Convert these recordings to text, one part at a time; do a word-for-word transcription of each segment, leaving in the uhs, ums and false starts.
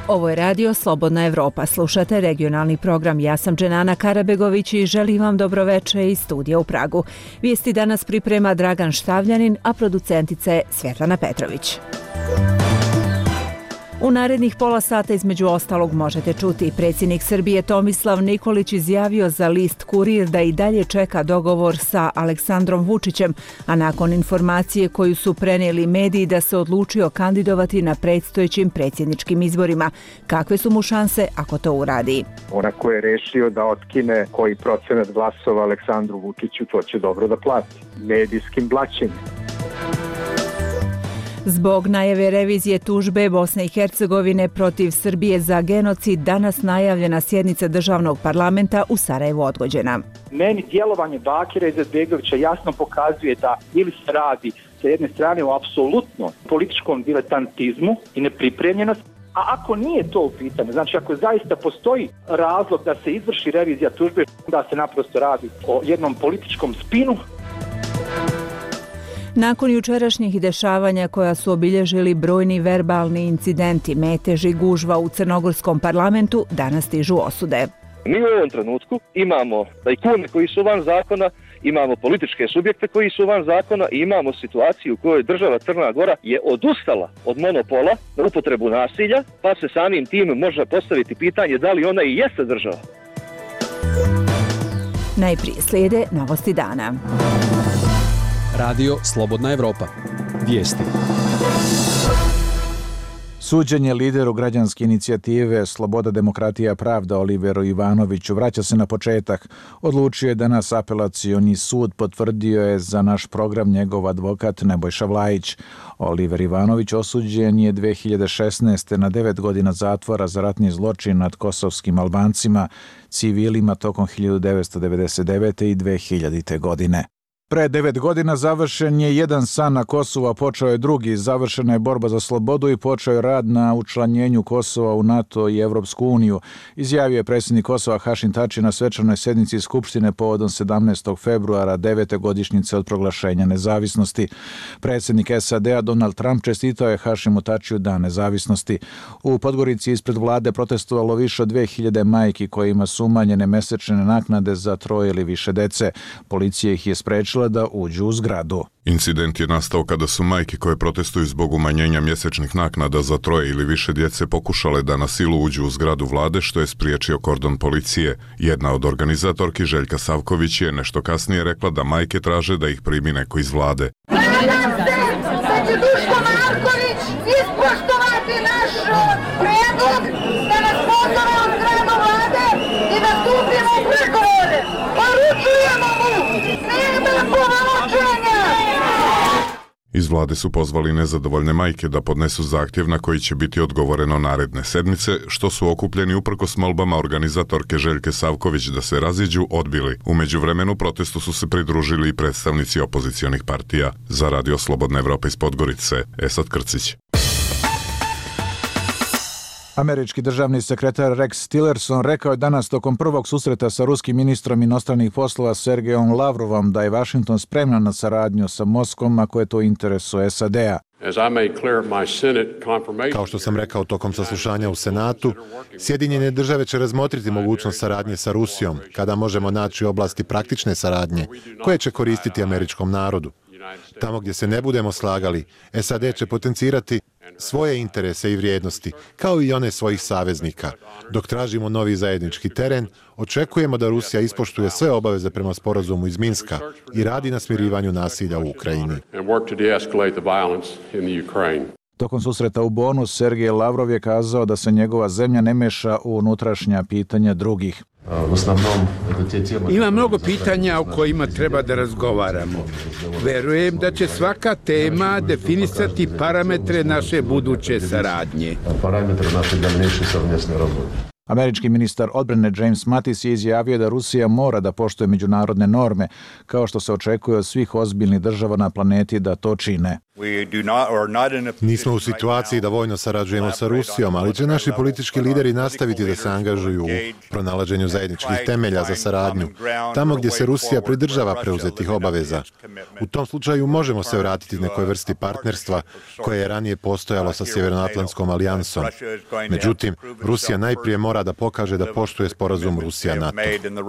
Ovo je radio Slobodna Evropa. Slušate regionalni program. Ja sam Dženana Karabegović i želim vam dobroveče iz studija u Pragu. Vijesti danas priprema Dragan Štavljanin, a producentica je Svjetlana Petrović. U narednih pola sata između ostalog možete čuti predsjednik Srbije Tomislav Nikolić izjavio za list Kurir da i dalje čeka dogovor sa Aleksandrom Vučićem, a nakon informacije koju su prenijeli mediji da se odlučio kandidovati na predstojećim predsjedničkim izborima. Kakve su mu šanse ako to uradi? Onako je rešio da otkine koji procenat glasova Aleksandru Vučiću, to će dobro da plati medijskim blaćenjem. Zbog najave revizije tužbe Bosne i Hercegovine protiv Srbije za genocid, danas najavljena sjednica državnog parlamenta u Sarajevu odgođena. Meni djelovanje Bakira Izetbegovića jasno pokazuje da ili se radi sa jedne strane o apsolutno političkom diletantizmu i nepripremljenosti, a ako nije to u pitanju, znači ako zaista postoji razlog da se izvrši revizija tužbe, da se naprosto radi o jednom političkom spinu. Nakon jučerašnjih dešavanja koja su obilježili brojni verbalni incidenti, metež i gužva u crnogorskom parlamentu, danas stižu osude. Mi u ovom trenutku imamo tajkune koji su van zakona, imamo političke subjekte koji su van zakona i imamo situaciju u kojoj država Crna Gora je odustala od monopola na upotrebu nasilja, pa se samim tim može postaviti pitanje da li ona i jeste država. Najprije slijede novosti dana. Radio Slobodna Evropa. Vijesti. Suđenje lideru građanske inicijative Sloboda, demokratija, pravda Oliveru Ivanoviću vraća se na početak. Odlučio je danas apelacioni sud, potvrdio je za naš program njegov advokat Nebojša Vlajić. Oliver Ivanović osuđen je dve hiljade šesnaeste. na devet godina zatvora za ratni zločin nad kosovskim Albancima, civilima tokom hiljadu devetsto devedeset devete. i dve hiljadite. godine. Pre devet godina završen je jedan san na Kosovu, a počeo je drugi. Završena je borba za slobodu i počeo je rad na učlanjenju Kosova u NATO i Evropsku uniju, izjavio je predsjednik Kosova Hašim Tači na svečanoj sjednici Skupštine povodom sedamnaestog februara, devete godišnjice od proglašenja nezavisnosti. Predsjednik S A D-a Donald Trump čestitao je Hašimu Tačiju dan nezavisnosti. U Podgorici ispred vlade protestovalo više od dve hiljade majki kojima su umanjene mesečne naknade za troje ili više dece. Policija ih je sprečila da uđu u zgradu. Incident je nastao kada su majke koje protestuju zbog umanjenja mjesečnih naknada za troje ili više djece pokušale da na silu uđu u zgradu vlade, što je spriječio kordon policije. Jedna od organizatorki, Željka Savković, je nešto kasnije rekla da majke traže da ih primi neko iz vlade. Nadam se da će Duško Marković ispoštovati naš predlog da nas pozove u zgradu vlade i da stupimo u pregovore. Poručujemo mu, nema povučenja! Iz vlade su pozvali nezadovoljne majke da podnesu zahtjev na koji će biti odgovoreno naredne sedmice, što su okupljeni uprkos molbama organizatorke Željke Savković da se raziđu odbili. U međuvremenu protestu su se pridružili i predstavnici opozicionih partija. Za Radio Slobodna Evropa iz Podgorice, Esad Krcić. Američki državni sekretar Rex Tillerson rekao je danas tokom prvog susreta sa ruskim ministrom inostranih poslova Sergejom Lavrovom da je Washington spremna na saradnju sa Moskvom ako je to interesu S A D-a. Kao što sam rekao tokom saslušanja u Senatu, Sjedinjene države će razmotriti mogućnost saradnje sa Rusijom kada možemo naći oblasti praktične saradnje koje će koristiti američkom narodu. Tamo gdje se ne budemo slagali, S A D će potencirati svoje interese i vrijednosti, kao i one svojih saveznika. Dok tražimo novi zajednički teren, očekujemo da Rusija ispoštuje sve obaveze prema sporazumu iz Minska i radi na smirivanju nasilja u Ukrajini. Tokom susreta u Bonu, Sergej Lavrov je kazao da se njegova zemlja ne meša u unutrašnja pitanja drugih. Ima mnogo pitanja o kojima treba da razgovaramo. Verujem da će svaka tema definisati parametre naše buduće saradnje. Američki ministar odbrane James Mattis je izjavio da Rusija mora da poštuje međunarodne norme, kao što se očekuje od svih ozbiljnih država na planeti da to čine. Nismo u situaciji da vojno sarađujemo sa Rusijom, ali će naši politički lideri nastaviti da se angažuju u pronalaženju zajedničkih temelja za saradnju, tamo gdje se Rusija pridržava preuzetih obaveza. U tom slučaju možemo se vratiti nekoj vrsti partnerstva koje je ranije postojalo sa Sjevernoatlantskom alijansom. Međutim, Rusija najprije mora da pokaže da poštuje sporazum Rusija-NATO.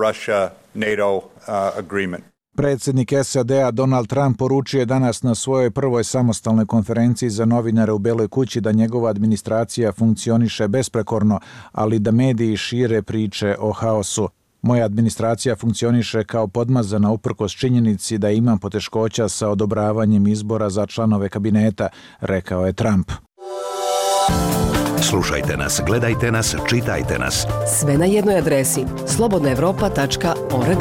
Predsjednik S A D-a Donald Trump poručio je danas na svojoj prvoj samostalnoj konferenciji za novinare u Beloj kući da njegova administracija funkcioniše besprekorno, ali da mediji šire priče o haosu. Moja administracija funkcioniše kao podmazana uprkos činjenici da ima poteškoća sa odobravanjem izbora za članove kabineta, rekao je Trump. Slušajte nas, gledajte nas, čitajte nas. Sve na jednoj adresi slobodna evropa tačka org.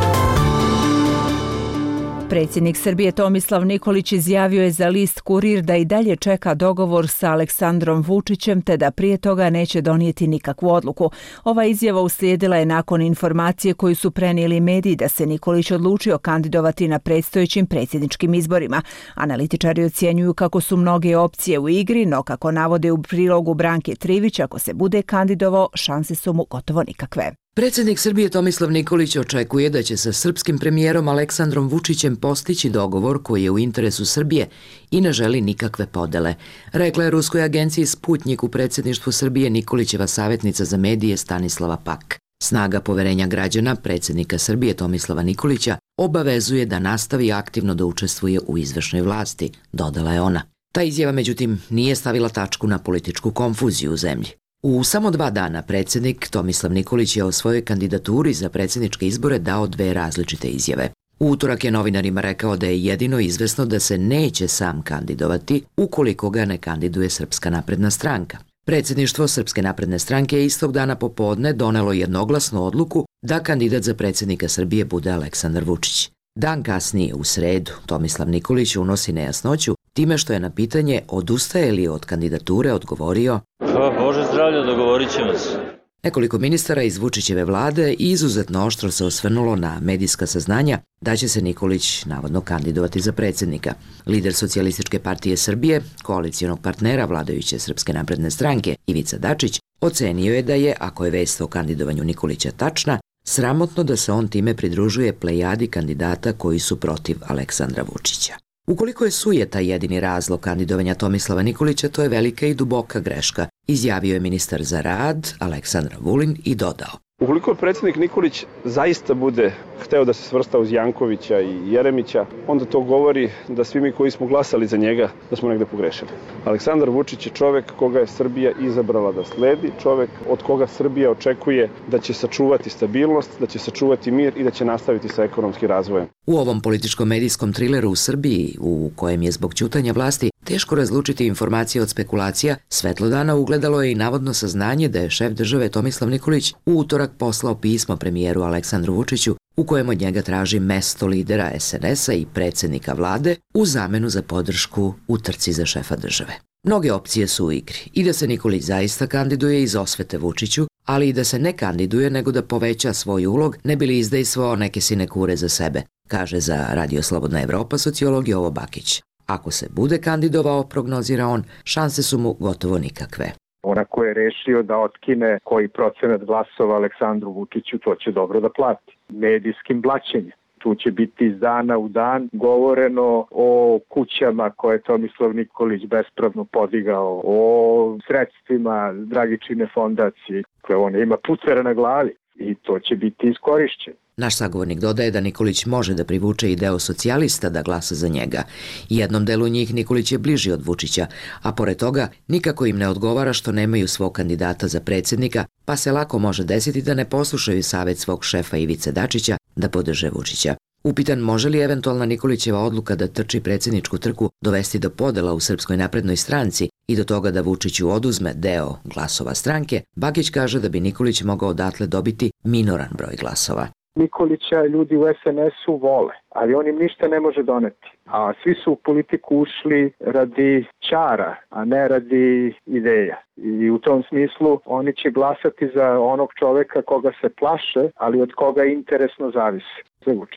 Predsjednik Srbije Tomislav Nikolić izjavio je za list Kurir da i dalje čeka dogovor sa Aleksandrom Vučićem te da prije toga neće donijeti nikakvu odluku. Ova izjava uslijedila je nakon informacije koju su prenijeli mediji da se Nikolić odlučio kandidovati na predstojećim predsjedničkim izborima. Analitičari ocjenjuju kako su mnoge opcije u igri, no kako navode u prilogu Branke Trivić, ako se bude kandidovao, šanse su mu gotovo nikakve. Predsjednik Srbije Tomislav Nikolić očekuje da će sa srpskim premijerom Aleksandrom Vučićem postići dogovor koji je u interesu Srbije i ne želi nikakve podele, rekla je ruskoj agenciji Sputnjik u predsjedništvu Srbije Nikolićeva savjetnica za medije Stanislava Pak. Snaga poverenja građana predsjednika Srbije Tomislava Nikolića obavezuje da nastavi aktivno da učestvuje u izvršnoj vlasti, dodala je ona. Ta izjava, međutim, nije stavila tačku na političku konfuziju u zemlji. U samo dva dana predsjednik Tomislav Nikolić je o svojoj kandidaturi za predsjedničke izbore dao dve različite izjave. U utorak je novinarima rekao da je jedino izvesno da se neće sam kandidovati ukoliko ga ne kandiduje Srpska napredna stranka. Predsjedništvo Srpske napredne stranke je istog dana popodne donelo jednoglasnu odluku da kandidat za predsjednika Srbije bude Aleksandar Vučić. Dan kasnije, u sredu, Tomislav Nikolić unosi nejasnoću time što je na pitanje odustaje li od kandidature odgovorio: Bože zdravlja, dogovorit ćemo se. Nekoliko ministara iz Vučićeve vlade izuzetno oštro se osvrnulo na medijska saznanja da će se Nikolić navodno kandidovati za predsjednika. Lider Socijalističke partije Srbije, koalicijonog partnera vladajuće Srpske napredne stranke, Ivica Dačić, ocenio je da je, ako je vest o kandidovanju Nikolića tačna, sramotno da se on time pridružuje plejadi kandidata koji su protiv Aleksandra Vučića. Ukoliko je sujeta jedini razlog kandidovanja Tomislava Nikolića, to je velika i duboka greška, izjavio je ministar za rad Aleksandar Vulin i dodao: Ukoliko predsjednik Nikolić zaista bude hteo da se svrsta uz Jankovića i Jeremića, onda to govori da svi mi koji smo glasali za njega da smo negde pogrešili. Aleksandar Vučić je čovek koga je Srbija izabrala da sledi, čovek od koga Srbija očekuje da će sačuvati stabilnost, da će sačuvati mir i da će nastaviti sa ekonomskim razvojem. U ovom političko-medijskom trileru u Srbiji, u kojem je zbog ćutanja vlasti teško razlučiti informacije od spekulacija, svetlo dana ugledalo je i navodno saznanje da je šef države Tomislav Nikolić u utorak poslao pismo premijeru Aleksandru Vučiću u kojem od njega traži mesto lidera S N S-a i predsjednika vlade u zamenu za podršku u trci za šefa države. Mnoge opcije su u igri, i da se Nikolić zaista kandiduje iz osvete Vučiću, ali i da se ne kandiduje nego da poveća svoj ulog ne bi li izdejstvovao neke sinekure za sebe, kaže za Radio Slobodna Evropa sociolog Jovo Bakić. Ako se bude kandidovao, prognozira on, šanse su mu gotovo nikakve. Onako je rešio da otkine koji procenat glasova Aleksandru Vučiću, to će dobro da plati. Medijskim blaćenjem. Tu će biti iz dana u dan govoreno o kućama koje je Tomislav Nikolić bespravno podigao, o sredstvima Dragičine fondacije koje on ima pucera na glavi i to će biti iskorišćeno. Naš sagovornik dodaje da Nikolić može da privuče i deo socijalista da glasa za njega. Jednom delu njih Nikolić je bliži od Vučića, a pored toga nikako im ne odgovara što nemaju svog kandidata za predsjednika, pa se lako može desiti da ne poslušaju savjet svog šefa Ivice Dačića da podrže Vučića. Upitan može li eventualna Nikolićeva odluka da trči predsjedničku trku dovesti do podela u Srpskoj naprednoj stranci i do toga da Vučiću oduzme deo glasova stranke, Bakić kaže da bi Nikolić mogao odatle dobiti minoran broj glasova. Nikolića ljudi u S N S-u vole, ali on im ništa ne može doneti. A svi su u politiku ušli radi ćara, a ne radi ideja. I u tom smislu oni će glasati za onog čoveka koga se plaše, ali od koga interesno zavisi, za Vučića.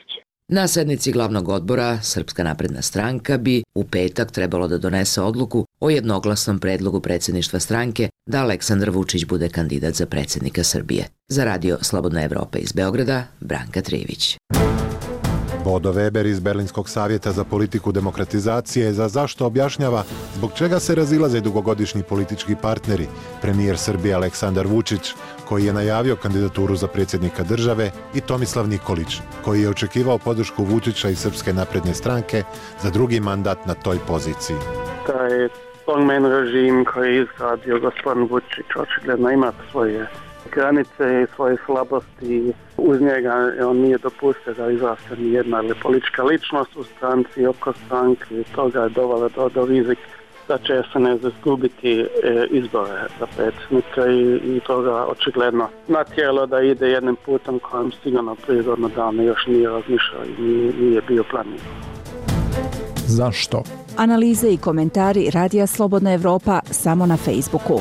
Na sednici glavnog odbora Srpska napredna stranka bi u petak trebalo da donese odluku o jednoglasnom predlogu predsjedništva stranke da Aleksandar Vučić bude kandidat za predsjednika Srbije. Za radio Slobodna Evropa iz Beograda, Branka Trivić. Bodo Weber iz Berlinskog savjeta za politiku demokratizacije za zašto objašnjava zbog čega se razilaze dugogodišnji politički partneri, premijer Srbije Aleksandar Vučić, koji je najavio kandidaturu za predsjednika države, i Tomislav Nikolić, koji je očekivao podršku Vučića i Srpske napredne stranke za drugi mandat na toj poziciji. Taj strongman režim koji je izgradio gospodin Vučić očigledno ima svoje granice i svoje slabosti. Uz njega on nije dopustio da izraste ni jedna ili politička ličnost u stranci i oko stranke, i toga je dovelo do, do rizik da će se ne izgubiti e, izbore za predsjednika i, i toga očigledno natjeralo da ide jednim putem kojem sigurno prije godinu dana još nije razmišljao i nije, nije bio planiran. Zašto? Analize i komentari Radija Slobodna Evropa samo na Facebooku.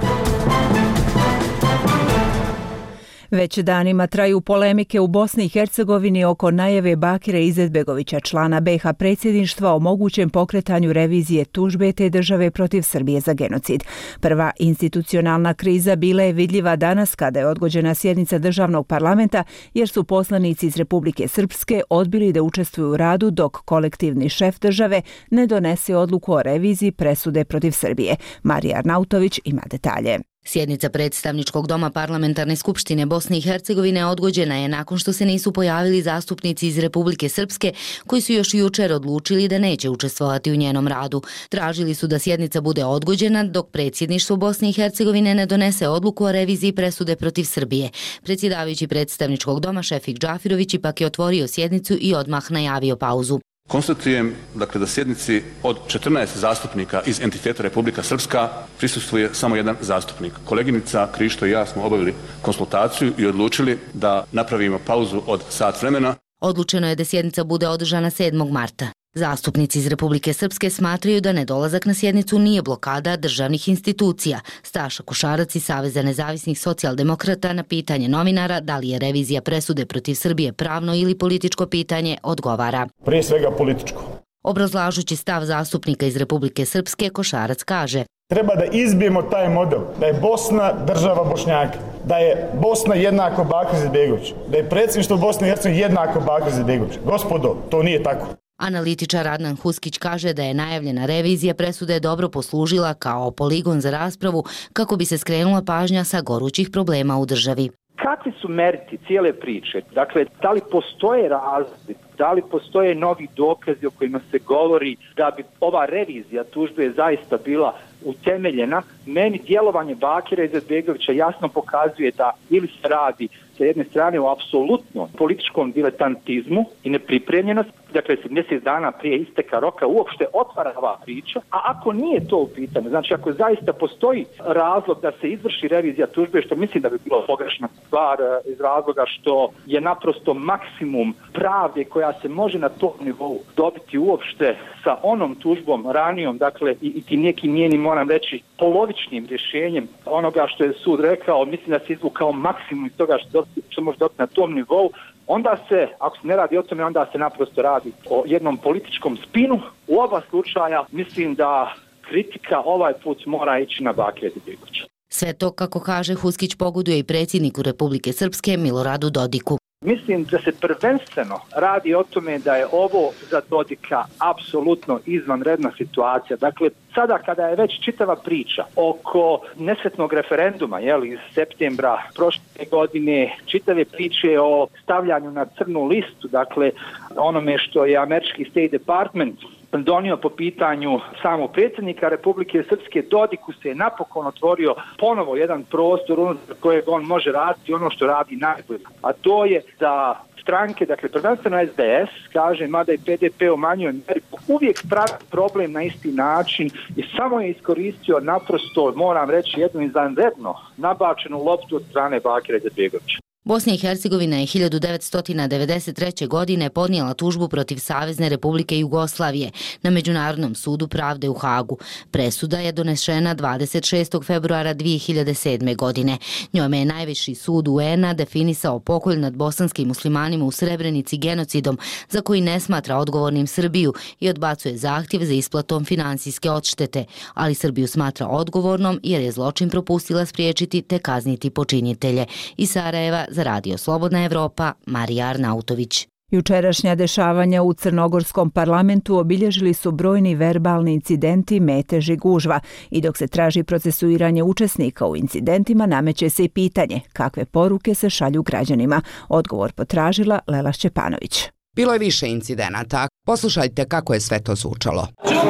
Već danima traju polemike u Bosni i Hercegovini oko najave Bakira Izetbegovića, člana be ha predsjedništva, o mogućem pokretanju revizije tužbe te države protiv Srbije za genocid. Prva institucionalna kriza bila je vidljiva danas kada je odgođena sjednica državnog parlamenta jer su poslanici iz Republike Srpske odbili da učestvuju u radu dok kolektivni šef države ne donese odluku o reviziji presude protiv Srbije. Marija Arnautović ima detalje. Sjednica predstavničkog doma Parlamentarne skupštine Bosne i Hercegovine odgođena je nakon što se nisu pojavili zastupnici iz Republike Srpske koji su još jučer odlučili da neće učestvovati u njenom radu. Tražili su da sjednica bude odgođena dok predsjedništvo Bosne i Hercegovine ne donese odluku o reviziji presude protiv Srbije. Predsjedavajući predstavničkog doma Šefik Džafirović ipak je otvorio sjednicu i odmah najavio pauzu. Konstatujem dakle, da sjednici od četrnaest zastupnika iz entiteta Republika Srpska prisustvuje samo jedan zastupnik. Koleginica Krišto i ja smo obavili konsultaciju i odlučili da napravimo pauzu od sat vremena. Odlučeno je da sjednica bude održana sedmog marta. Zastupnici iz Republike Srpske smatraju da nedolazak na sjednicu nije blokada državnih institucija. Staša Košarac iz Saveza nezavisnih socijaldemokrata na pitanje novinara da li je revizija presude protiv Srbije pravno ili političko pitanje odgovara. Prije svega političko. Obrazlažući stav zastupnika iz Republike Srpske, Košarac kaže: treba da izbijemo taj model, da je Bosna država Bošnjaka, da je Bosna jednako Bakir Izetbegović, da je predsjedništvo Bosne i Hercegovine jednako Bakir Izetbegović. Gospodo, to nije tako. Analitičar Adnan Huskić kaže da je najavljena revizija presude dobro poslužila kao poligon za raspravu kako bi se skrenula pažnja sa gorućih problema u državi. Kakvi su meriti cijele priče? Dakle, da li postoje razlozi, da li postoje novi dokazi o kojima se govori da bi ova revizija tužbe zaista bila utemeljena? Meni djelovanje Bakira Izetbegovića jasno pokazuje da ili se radi sa jedne strane o apsolutnom političkom diletantizmu i nepripremljenost, dakle se mjesec dana prije isteka roka uopšte otvara ova priča, a ako nije to u pitanju, znači ako zaista postoji razlog da se izvrši revizija tužbe, što mislim da bi bilo pogrešna stvar iz razloga što je naprosto maksimum pravde koja se može na tom nivou dobiti uopšte sa onom tužbom ranijom, dakle i, i tim nekim njenim, moram reći, polovičnim rješenjem onoga što je sud rekao, mislim da se izvukao maksimum iz toga što, što može dobiti na tom nivou, onda se, ako se ne radi o tome, onda se naprosto radi o jednom političkom spinu. U oba slučaja mislim da kritika ovaj put mora ići na Bakira Izetbegovića. Sve to, kako kaže Huskić, pogoduje i predsjedniku Republike Srpske Miloradu Dodiku. Mislim da se prvenstveno radi o tome da je ovo za Dodika apsolutno izvanredna situacija. Dakle, sada kada je već čitava priča oko nesretnog referenduma, jel, iz septembra prošle godine, čitave priče o stavljanju na crnu listu, dakle, onome što je američki State Department donio po pitanju samog predsjednika Republike Srpske, Dodiku se je napokon otvorio ponovo jedan prostor unutar kojeg on može raditi ono što radi najbolje. A to je da stranke, dakle prvenstveno es de es, kaže, mada i pe de pe u manjoj mjeri, uvijek pravi problem na isti način i samo je iskoristio naprosto, moram reći, jednu izvanredno nabačenu loptu od strane Bakira Izetbegovića. Bosna i Hercegovina je hiljadu devetsto devedeset treće. godine podnijela tužbu protiv Savezne Republike Jugoslavije na Međunarodnom sudu pravde u Hagu. Presuda je donešena dvadeset šestog februara dvije hiljade sedme. godine. Njome je najviši sud U N A definisao pokolj nad bosanskim muslimanima u Srebrenici genocidom za koji ne smatra odgovornim Srbiju i odbacuje zahtjev za isplatom finansijske odštete, ali Srbiju smatra odgovornom jer je zločin propustila spriječiti te kazniti počinitelje. Iz Sarajeva za Radio Slobodna Evropa, Marija Arnautović. Jučerašnja dešavanja u crnogorskom parlamentu obilježili su brojni verbalni incidenti, metež i gužva i dok se traži procesuiranje učesnika u incidentima nameće se i pitanje kakve poruke se šalju građanima. Odgovor potražila Lela Šćepanović. Bilo je više incidenata. Poslušajte kako je sve to zvučalo.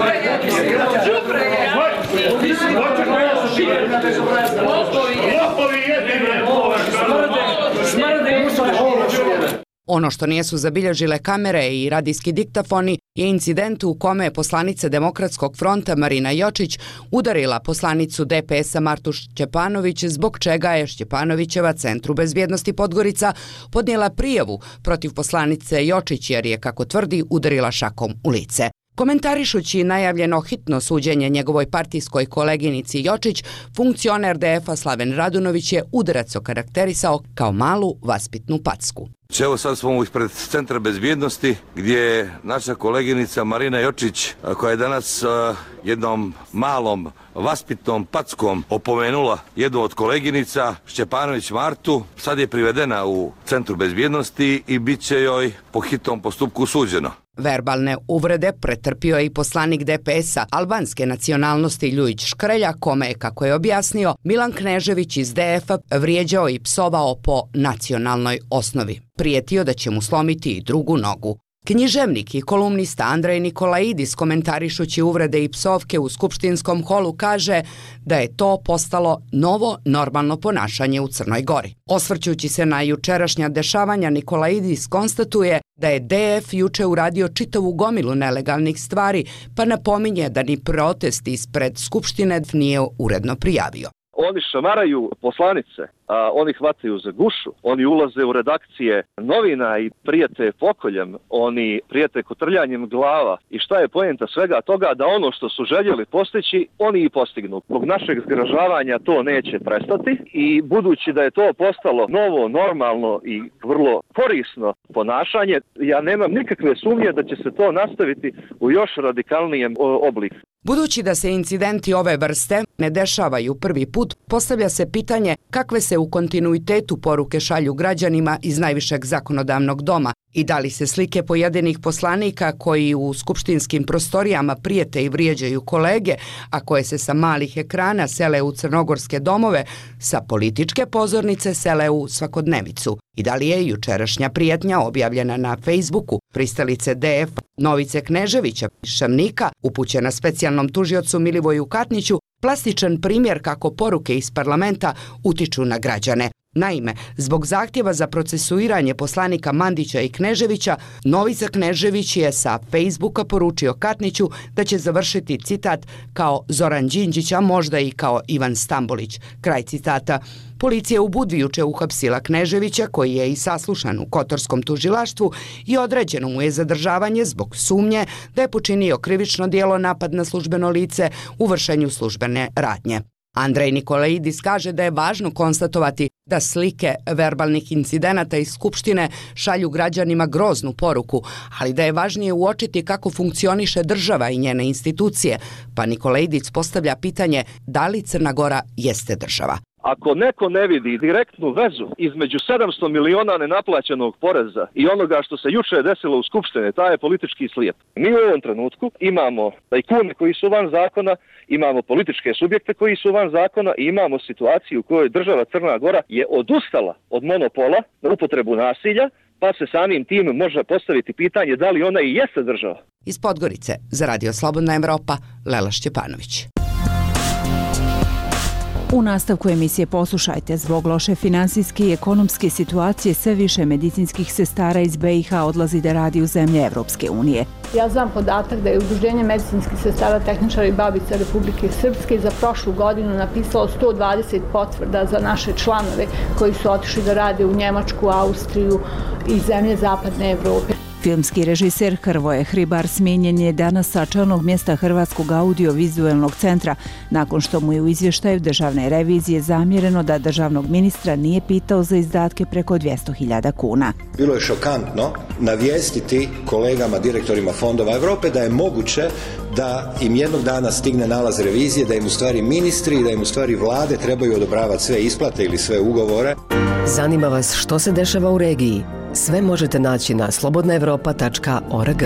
Ono što nisu zabilježile kamere i radijski diktafoni je incident u kome je poslanica Demokratskog fronta Marina Jočić udarila poslanicu D P S-a Martu Šćepanović, zbog čega je Šćepanovićeva Centru bezbjednosti Podgorica podnijela prijavu protiv poslanice Jočić jer je, kako tvrdi, udarila šakom u lice. Komentarišući najavljeno hitno suđenje njegovoj partijskoj koleginici Jočić, funkcioner D F-a Slaven Radunović je udarac okarakterisao kao malu vaspitnu packu. Evo sad smo ispred Centra bezbjednosti gdje je naša koleginica Marina Jočić, koja je danas uh, jednom malom vaspitnom packom opomenula jednu od koleginica, Šćepanović Martu, sad je privedena u Centru bezbjednosti i bit će joj po hitnom postupku suđeno. Verbalne uvrede pretrpio je i poslanik D P S-a albanske nacionalnosti Ljujić Škrelja, kome je, kako je objasnio, Milan Knežević iz D F-a vrijeđao i psovao po nacionalnoj osnovi. Prijetio da će mu slomiti i drugu nogu. Književnik i kolumnista Andrej Nikolaidis, komentarišući uvrede i psovke u skupštinskom holu, kaže da je to postalo novo normalno ponašanje u Crnoj Gori. Osvrćući se na jučerašnja dešavanja, Nikolaidis konstatuje da je D F juče uradio čitavu gomilu nelegalnih stvari, pa napominje da ni protest ispred Skupštine nije uredno prijavio. Oni šamaraju poslanice, a oni hvataju za gušu, oni ulaze u redakcije novina i prijete pokoljem, oni prijete kotrljanjem glava. I šta je poenta svega toga? Da ono što su željeli postići, oni i postignu. Zbog našeg zgražavanja to neće prestati i budući da je to postalo novo, normalno i vrlo korisno ponašanje, ja nemam nikakve sumnje da će se to nastaviti u još radikalnijem obliku. Budući da se incidenti ove vrste ne dešavaju prvi put, postavlja se pitanje kakve se u kontinuitetu poruke šalju građanima iz najvišeg zakonodavnog doma i da li se slike pojedinih poslanika koji u skupštinskim prostorijama prijete i vrijeđaju kolege, a koje se sa malih ekrana sele u crnogorske domove, sa političke pozornice sele u svakodnevicu. I da li je jučerašnja prijetnja objavljena na Facebooku pristalice D F Novice Kneževića Šamnika, upućena specijalnom tužiocu Milivoju Katniću, plastičan primjer kako poruke iz parlamenta utiču na građane. Naime, zbog zahtjeva za procesuiranje poslanika Mandića i Kneževića, Novica Knežević je sa Facebooka poručio Katniću da će završiti, citat, kao Zoran Đinđić, a možda i kao Ivan Stambolić. Kraj citata. Policija u Budvi juče uhapsila Kneževića, koji je i saslušan u Kotorskom tužilaštvu, i određeno mu je zadržavanje zbog sumnje da je počinio krivično djelo napad na službeno lice u vršenju službene radnje. Andrej Nikolaidis kaže da je važno konstatovati da slike verbalnih incidenata iz Skupštine šalju građanima groznu poruku, ali da je važnije uočiti kako funkcioniše država i njene institucije, pa Nikolaidis postavlja pitanje da li Crna Gora jeste država. Ako neko ne vidi direktnu vezu između sedamsto miliona nenaplaćenog poreza i onoga što se juče desilo u Skupštini, taj je politički slijep. Mi u ovom trenutku imamo tajkune koji su van zakona, imamo političke subjekte koji su van zakona i imamo situaciju u kojoj država Crna Gora je odustala od monopola na upotrebu nasilja, pa se samim tim može postaviti pitanje da li ona i jeste država. Iz Podgorice za Radio Slobodna Evropa, Lela Šćepanović. U nastavku emisije poslušajte, zbog loše finansijske i ekonomske situacije sve više medicinskih sestara iz B i H odlazi da radi u zemlje Evropske unije. Ja znam podatak da je Udruženje medicinskih sestara, tehničara i babica Republike Srpske za prošlu godinu napisalo sto dvadeset potvrda za naše članove koji su otišli da rade u Njemačku, Austriju i zemlje Zapadne Evrope. Filmski režiser Hrvoje Hribar smijenjen je danas sa čelnog mjesta Hrvatskog audiovizualnog centra, nakon što mu je u izvještaju državne revizije zamjereno da državnog ministra nije pitao za izdatke preko dvjesto hiljada kuna. Bilo je šokantno navijestiti kolegama, direktorima fondova Europe da je moguće da im jednog dana stigne nalaz revizije, da im u stvari ministri i da im u stvari vlade trebaju odobravati sve isplate ili sve ugovore. Zanima vas što se dešava u regiji? Sve možete naći na slobodna evropa tačka org.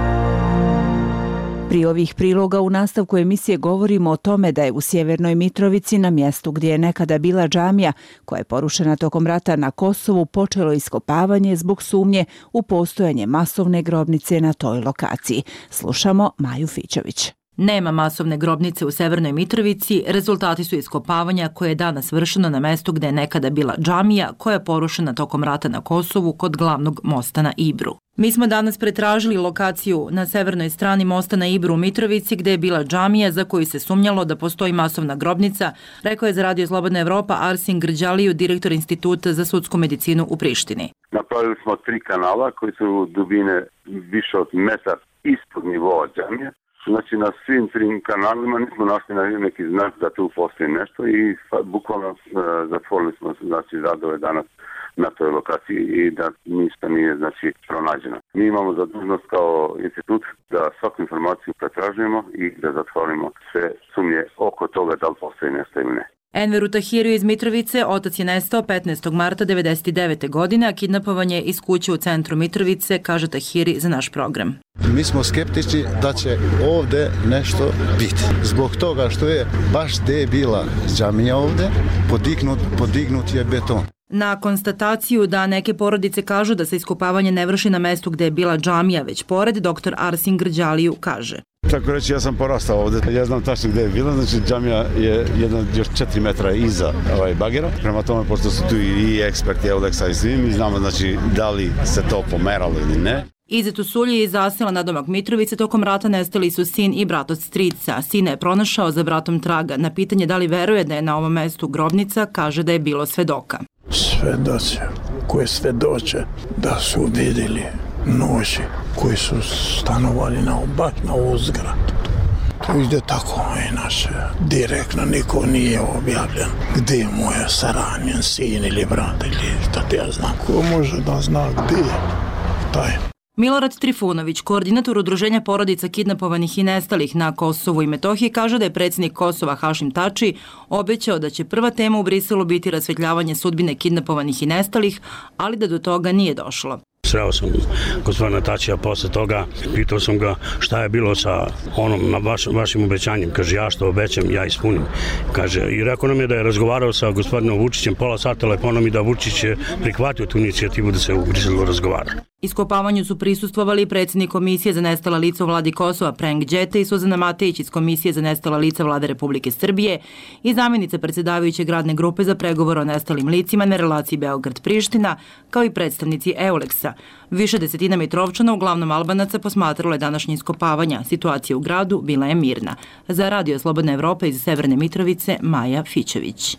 Pri ovih priloga u nastavku emisije govorimo o tome da je u Sjevernoj Mitrovici, na mjestu gdje je nekada bila džamija, koja je porušena tokom rata na Kosovu, počelo iskopavanje zbog sumnje u postojanje masovne grobnice na toj lokaciji. Slušamo Maju Fićović. Nema masovne grobnice u Severnoj Mitrovici, rezultati su iskopavanja koje je danas vršeno na mestu gde je nekada bila džamija koja je porušena tokom rata na Kosovu kod glavnog mosta na Ibru. Mi smo danas pretražili lokaciju na severnoj strani mosta na Ibru u Mitrovici gde je bila džamija za koju se sumnjalo da postoji masovna grobnica, rekao je za Radio Slobodna Evropa Arsin Grđaliju, direktor Instituta za sudsku medicinu u Prištini. Napravili smo tri kanala koji su dubine više od metar ispod nivoa džamije. Znači, na svim trim kanalima nismo našli neki znak da tu postoji nešto i bukvalno uh, zatvorili smo znači, radove danas na toj lokaciji i da ništa nije znači, pronađeno. Mi imamo zadužnost kao institut da svaku informaciju pretražujemo i da zatvorimo sve sumnje oko toga da li postoji nešto ili ne. Enveru Tahiriju iz Mitrovice otac je nestao petnaestog marta devedeset devete. godine, a kidnapovanje iz kuće u centru Mitrovice, kaže Tahiri za naš program. Mi smo skeptični da će ovdje nešto biti. Zbog toga što je baš gdje je bila džamija ovdje, podignut, podignut je beton. Na konstataciju da neke porodice kažu da se iskopavanje ne vrši na mestu gdje je bila džamija već pored, doktor Arsin Grđaliju kaže. Tako reći, ja sam porastao ovdje. Ja znam tačno gdje je bila, znači džamija je jedna još četiri metra iza ovaj bagera. Prema tome, pošto su tu i eksperti Euleksa i svi, mi znamo znači da li se to pomeralo ili ne. Izet u Sulji iz zasela na domak Mitrovice tokom rata nestali su sin i brat od strica. Sina je pronašao za bratom traga. Na pitanje da li veruje da je na ovom mestu grobnica, kaže da je bilo svedoka. Svedoci koje svedoče da su vidjeli noći koji su stanovali na baš na uzgradu. To ide tako inače, direktno niko nije objavljen gdje je moj saranjen sin ili brat ili šta ti ja znam. Ko može da zna gdje je taj? Milorad Trifunović, koordinator Udruženja porodica kidnapovanih i nestalih na Kosovu i Metohiji, kaže da je predsjednik Kosova Hašim Tači obećao da će prva tema u Briselu biti rasvetljavanje sudbine kidnapovanih i nestalih, ali da do toga nije došlo. Sreo sam gospodina Tačija posle toga, pitao sam ga šta je bilo sa onom na vaš, vašim obećanjem. Kaže, ja što obećam, ja ispunim. Kaže, i rekao nam je da je razgovarao sa gospodinom Vučićem pola sata telefonom i da Vučić je prihvatio tu inicijativu da se u Briselu razgovara. Iskopavanju su prisustvovali predsjednik Komisije za nestala lica u vladi Kosova Prenk Đete i Suzana Matejić iz Komisije za nestala lica vlade Republike Srbije i zamjenica predsjedavajuće gradne grupe za pregovor o nestalim licima na relaciji Beograd-Priština, kao i predstavnici Euleksa. Više desetina Mitrovčana, uglavnom Albanaca, posmatralo je današnje iskopavanja. Situacija u gradu bila je mirna. Za Radio Slobodna Evropa iz Severne Mitrovice, Maja Fićević.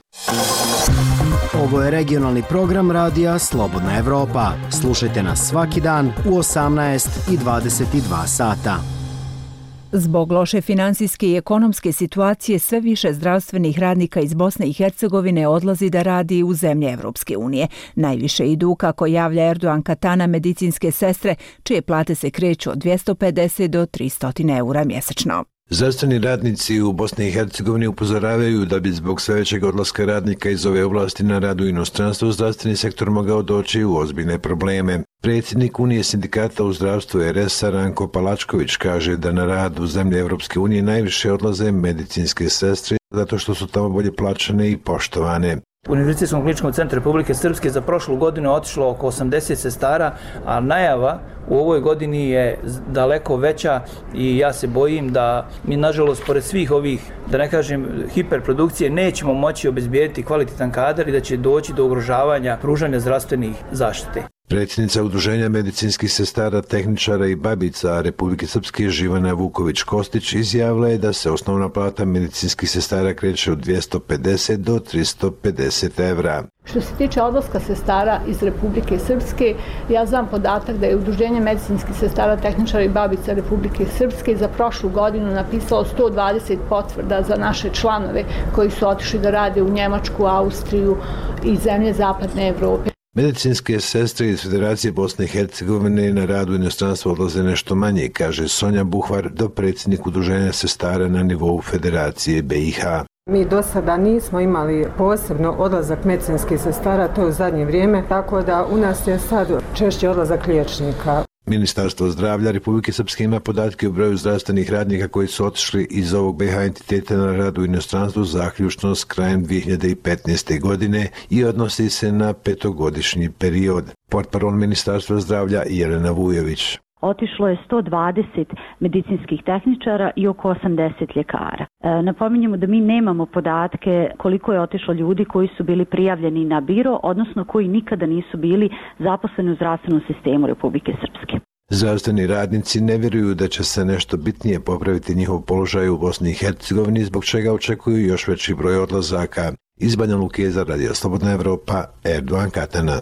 Ovo je regionalni program Radija Slobodna Evropa. Slušajte nas svaki dan u osamnaest i dvadeset dva sata. Zbog loše finansijske i ekonomske situacije sve više zdravstvenih radnika iz Bosne i Hercegovine odlazi da radi u zemlje Evropske unije. Najviše idu, kako javlja Erdogan Katana, medicinske sestre, čije plate se kreću od dvjesto pedeset do tristo eura mjesečno. Zdravstveni radnici u Bosni i Hercegovini upozoravaju da bi zbog sve većeg odlaska radnika iz ove oblasti na rad u inostranstvu zdravstveni sektor mogao doći u ozbiljne probleme. Predsjednik Unije sindikata u zdravstvu R S a Ranko Palačković kaže da na rad u zemlje Evropske unije najviše odlaze medicinske sestre zato što su tamo bolje plaćane i poštovane. U Univerzitetskom kliničkom centru Republike Srpske za prošlu godinu je otišlo oko osamdeset sestara, a najava u ovoj godini je daleko veća i ja se bojim da mi, nažalost, pored svih ovih, da ne kažem, hiperprodukcije, nećemo moći obezbijediti kvalitetan kadar i da će doći do ugrožavanja pružanja zdravstvenih zaštite. Predsjednica Udruženja medicinskih sestara, tehničara i babica Republike Srpske Živana Vuković-Kostić izjavila je da se osnovna plata medicinskih sestara kreće od dvjesto pedeset do tristo pedeset evra. Što se tiče odlaska sestara iz Republike Srpske, ja znam podatak da je Udruženje medicinskih sestara, tehničara i babica Republike Srpske za prošlu godinu napisalo sto dvadeset potvrda za naše članove koji su otišli da rade u Njemačku, Austriju i zemlje zapadne Evrope. Medicinske sestre iz Federacije Bosne i Hercegovine na radu u inostranstvo odlaze nešto manje, kaže Sonja Buhvar, dopredsjednik Udruženja sestara na nivou Federacije B i H. Mi do sada nismo imali posebno odlazak medicinskih sestara, to je u zadnje vrijeme, tako da u nas je sad češće odlazak liječnika. Ministarstvo zdravlja Republike Srpske ima podatke o broju zdravstvenih radnika koji su otišli iz ovog B i H entiteta na rad u inostranstvu zaključno s krajem dvije hiljade petnaeste. godine i odnosi se na petogodišnji period. Portparol Ministarstva zdravlja Jelena Vujović. Otišlo je sto dvadeset medicinskih tehničara i oko osamdeset ljekara. E, napominjemo da mi nemamo podatke koliko je otišlo ljudi koji su bili prijavljeni na biro, odnosno koji nikada nisu bili zaposleni u zdravstvenom sistemu Republike Srpske. Zdravstveni radnici ne vjeruju da će se nešto bitnije popraviti njihov položaj u Bosni i Hercegovini, zbog čega očekuju još veći broj odlazaka. Iz Banja Luke za Radio Slobodna Evropa, Erdogan Katana.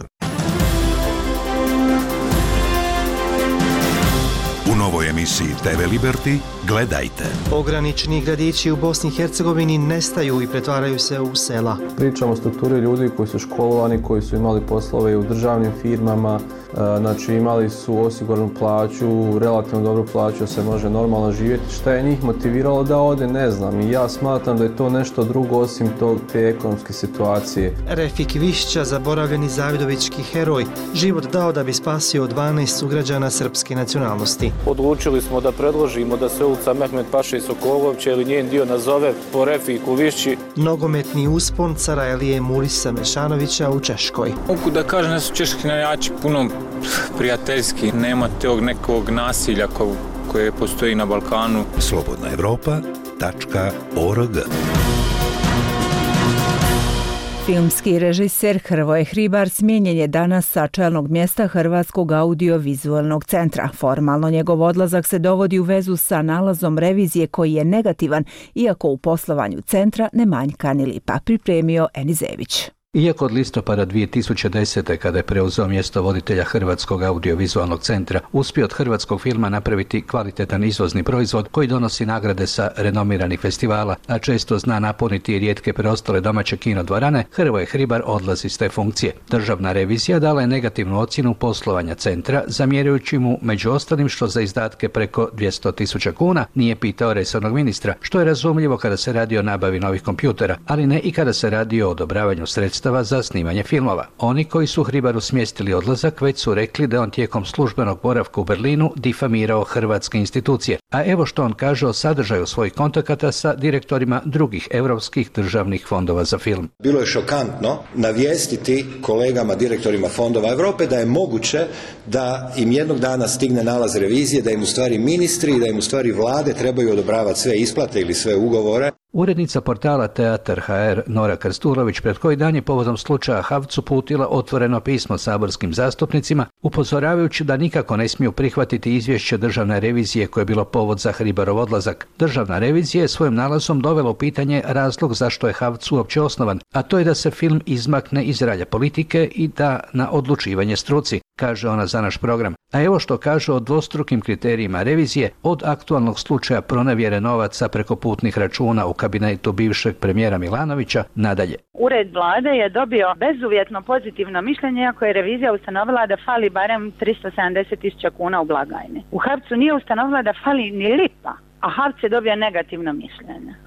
U novoj emisiji T V Liberty gledajte. Pogranični gradići u Bosni i Hercegovini nestaju i pretvaraju se u sela. Pričamo o strukturi ljudi koji su školovani, koji su imali poslove u državnim firmama, znači imali su osiguranu plaću, relativno dobru plaću, se može normalno živjeti. Šta je njih motiviralo da ode, ne znam. I ja smatram da je to nešto drugo osim tog, te ekonomske situacije. Refik Višća, zaboravljeni zavidovički heroj, život dao da bi spasio dvanaest sugrađana srpske nacionalnosti. Odlučili smo da predložimo da se ulica Mehmet Paše Sokolovića ili njen dio nazove po Refiku Višći. Nogometni uspon Carajlije Murisa Mešanovića u Češkoj. Mogu da kažem da su češki navijači puno prijateljski, nema tog nekog nasilja ko, koje postoji na Balkanu. Slobodna Evropa tačka org. Filmski režiser Hrvoje Hribar smijenjen je danas sa čelnog mjesta Hrvatskog audiovizualnog centra. Formalno njegov odlazak se dovodi u vezu sa nalazom revizije koji je negativan, iako u poslovanju centra ne manjka ni lipa, pripremio Enizević. Iako od listopada dvije tisuće desete. kada je preuzeo mjesto voditelja Hrvatskog audiovizualnog centra, uspio od hrvatskog filma napraviti kvalitetan izvozni proizvod koji donosi nagrade sa renomiranih festivala, a često zna napuniti rijetke preostale domaće kinodvorane, Hrvoje Hribar odlazi s te funkcije. Državna revizija dala je negativnu ocjenu poslovanja centra, zamjerujući mu među ostalim što za izdatke preko dvjesto tisuća kuna nije pitao resornog ministra, što je razumljivo kada se radi o nabavi novih kompjutera, ali ne i kada se radi o odobravanju sredstava za snimanje filmova. Oni koji su Hribaru smjestili odlazak već su rekli da on tijekom službenog boravka u Berlinu difamirao hrvatske institucije. A evo što on kaže o sadržaju svojih kontakata sa direktorima drugih europskih državnih fondova za film. Bilo je šokantno navijestiti kolegama direktorima fondova Europe da je moguće da im jednog dana stigne nalaz revizije, da im u stvari ministri i da im u stvari vlade trebaju odobravati sve isplate ili sve ugovore. Urednica portala Teatar H R Nora Krstulović pred koji dan je povodom slučaja Havcu uputila otvoreno pismo saborskim zastupnicima, upozoravajući da nikako ne smiju prihvatiti izvješće državne revizije koje je bilo povod za Hribarov odlazak. Državna revizija je svojim nalazom dovela u pitanje razlog zašto je Havc uopće osnovan, a to je da se film izmakne iz ralja politike i da na odlučivanje struci, kaže ona za naš program. A evo što kaže o dvostrukim kriterijima revizije, od aktualnog slučaja pronevjere novaca preko putnih računa u kabinetu bivšeg premijera Milanovića nadalje. Ured vlade je dobio bezuvjetno pozitivno mišljenje, iako je revizija ustanovila da fali barem tristo sedamdeset tisuća kuna u blagajni. U Havcu nije ustanovila da fali ni lipa, a Havc je dobio negativno mišljenje.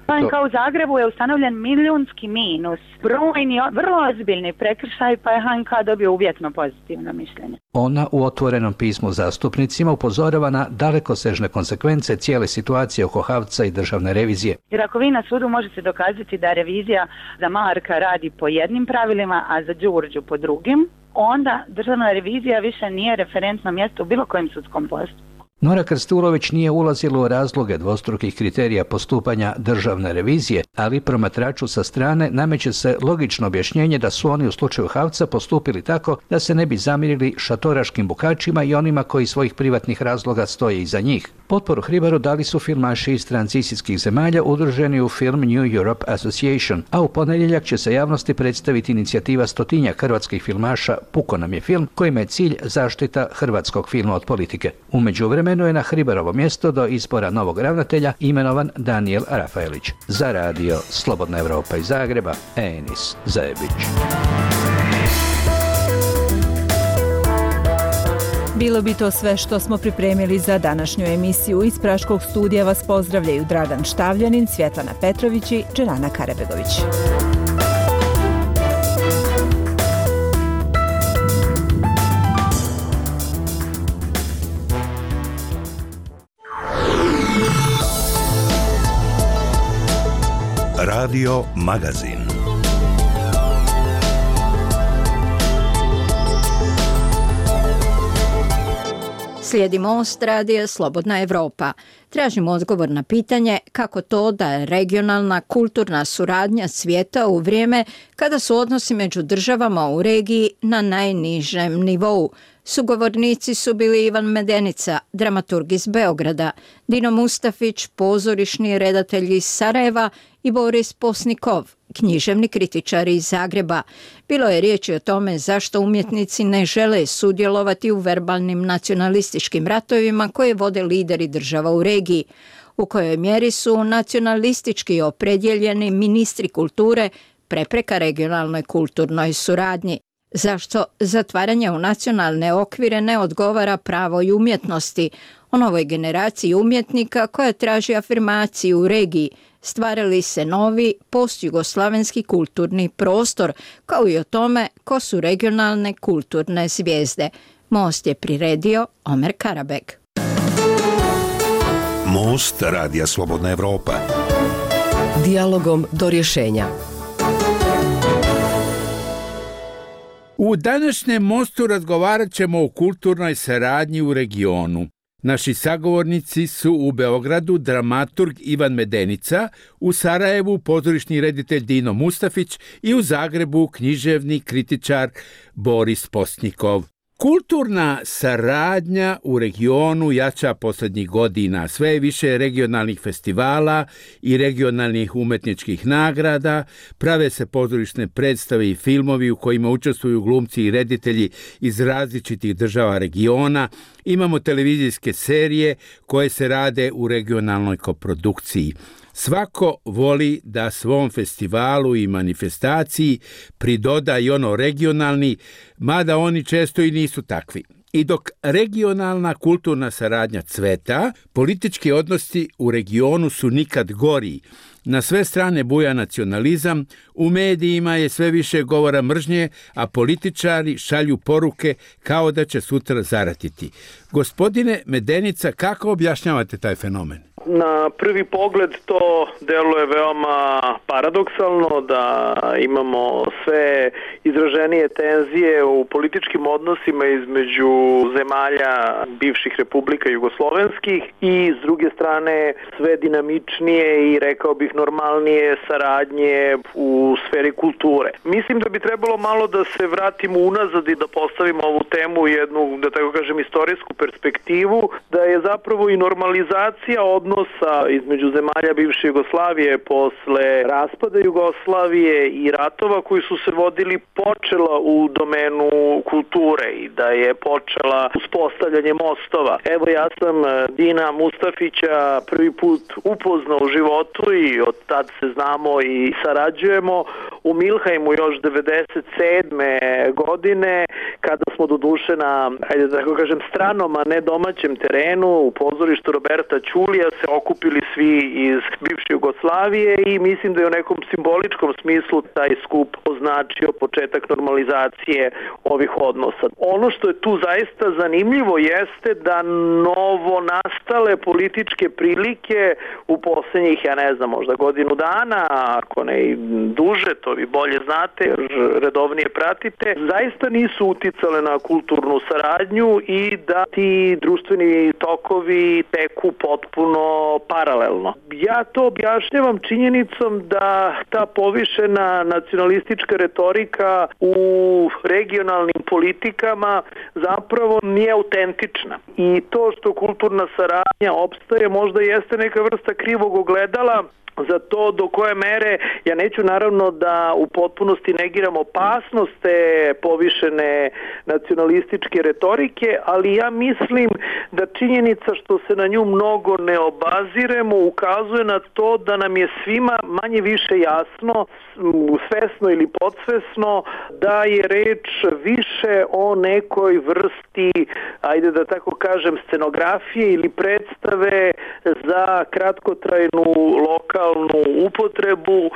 H N K u Zagrebu je ustanovljen milijunski minus, brojni, vrlo ozbiljni prekršaj, pa je H N K dobio uvjetno pozitivno mišljenje. Ona u otvorenom pismu zastupnicima upozorava na dalekosežne konsekvence cijele situacije oko Havca i državne revizije. Jer ako vi na sudu možete dokazati da revizija za Marka radi po jednim pravilima, a za Đurđu po drugim, onda državna revizija više nije referentno mjesto u bilo kojem sudskom postupku. Nora Krstulović nije ulazila u razloge dvostrukih kriterija postupanja državne revizije, ali promatraču sa strane nameće se logično objašnjenje da su oni u slučaju Havca postupili tako da se ne bi zamirili šatoraškim bukačima i onima koji svojih privatnih razloga stoje iza njih. Potporu Hribaru dali su filmaši iz tranzicijskih zemalja udruženi u film New Europe Association, a u ponedjeljak će se javnosti predstaviti inicijativa stotinjak hrvatskih filmaša Puko nam je film, kojima je cilj zaštita hrvatskog filma od politike. U međuvremenu je na Hribarovo mjesto do izbora novog ravnatelja imenovan Danijel Rafaelić. Za radio Slobodna Evropa iz Zagreba, Enis Zajebić. Bilo bi to sve što smo pripremili za današnju emisiju. Iz Praškog studija vas pozdravljaju Dragan Štavljanin, Svjetlana Petrović i Džerana Karabegović. Radio Magazin. Slijedi Most radija Slobodna Evropa. Tražimo odgovor na pitanje kako to da je regionalna kulturna suradnja svijeta u vrijeme kada su odnosi među državama u regiji na najnižem nivou. Sugovornici su bili Ivan Medenica, dramaturg iz Beograda, Dino Mustafić, pozorišni redatelj iz Sarajeva i Boris Posnikov, književni kritičar iz Zagreba. Bilo je riječi o tome zašto umjetnici ne žele sudjelovati u verbalnim nacionalističkim ratovima koje vode lideri država u regiji. U kojoj mjeri su nacionalistički opredjeljeni ministri kulture prepreka regionalnoj kulturnoj suradnji. Zašto zatvaranje u nacionalne okvire ne odgovara pravoj umjetnosti, o novoj generaciji umjetnika koja traži afirmaciju u regiji, stvarali se novi postjugoslavenski kulturni prostor, kao i o tome ko su regionalne kulturne zvijezde. Most je priredio Omer Karabek. Most radija Slobodna Evropa. Dijalogom do rješenja. U današnjem Mostu razgovarat ćemo o kulturnoj saradnji u regionu. Naši sagovornici su u Beogradu dramaturg Ivan Medenica, u Sarajevu pozorišni reditelj Dino Mustafić i u Zagrebu književni kritičar Boris Posnikov. Kulturna saradnja u regionu jača posljednjih godina. Sve je više regionalnih festivala i regionalnih umetničkih nagrada, prave se pozorišne predstave i filmovi u kojima učestvuju glumci i reditelji iz različitih država regiona. Imamo televizijske serije koje se rade u regionalnoj koprodukciji. Svako voli da svom festivalu i manifestaciji pridoda i ono regionalni, mada oni često i nisu takvi. I dok regionalna kulturna saradnja cveta, politički odnosi u regionu su nikad gori. Na sve strane buja nacionalizam, u medijima je sve više govora mržnje, a političari šalju poruke kao da će sutra zaratiti. Gospodine Medenica, kako objašnjavate taj fenomen? Na prvi pogled to deluje veoma paradoksalno, da imamo sve izraženije tenzije u političkim odnosima između zemalja bivših republika jugoslovenskih i s druge strane sve dinamičnije i rekao bih normalnije saradnje u sferi kulture. Mislim da bi trebalo malo da se vratimo unazad i da postavimo ovu temu u jednu, da tako kažem, istorijsku perspektivu, da je zapravo i normalizacija odnosa između zemalja bivše Jugoslavije posle raspada Jugoslavije i ratova koji su se vodili počela u domenu kulture i da je počela uspostavljanje mostova. Evo, ja sam Dina Mustafića prvi put upoznao u životu i od tad se znamo i sarađujemo u Milhajmu još devedeset sedme godine, kada smo doduše na, hajde da tako kažem, stranom, a ne domaćem terenu u pozorištu Roberta Ćulija se okupili svi iz bivše Jugoslavije i mislim da je u nekom simboličkom smislu taj skup označio početak normalizacije ovih odnosa. Ono što je tu zaista zanimljivo jeste da novo nastale političke prilike u posljednjih, ja ne znam, možda godinu dana, ako ne i duže, to vi bolje znate, jer redovnije pratite, zaista nisu uticale na kulturnu saradnju i da ti društveni tokovi teku potpuno paralelno. Ja to objašnjavam činjenicom da ta povišena nacionalistička retorika u regionalnim politikama zapravo nije autentična. I to što kulturna saradnja opstaje možda jeste neka vrsta krivog ogledala za to do koje mere, ja neću naravno da u potpunosti negiram opasnost te povišene nacionalističke retorike, ali ja mislim da činjenica što se na nju mnogo ne obaziremo ukazuje na to da nam je svima manje više jasno, svesno ili podsvesno, da je reč više o nekoj vrsti, ajde da tako kažem, scenografije ili predstave za kratkotrajnu lokalnu upotrebu,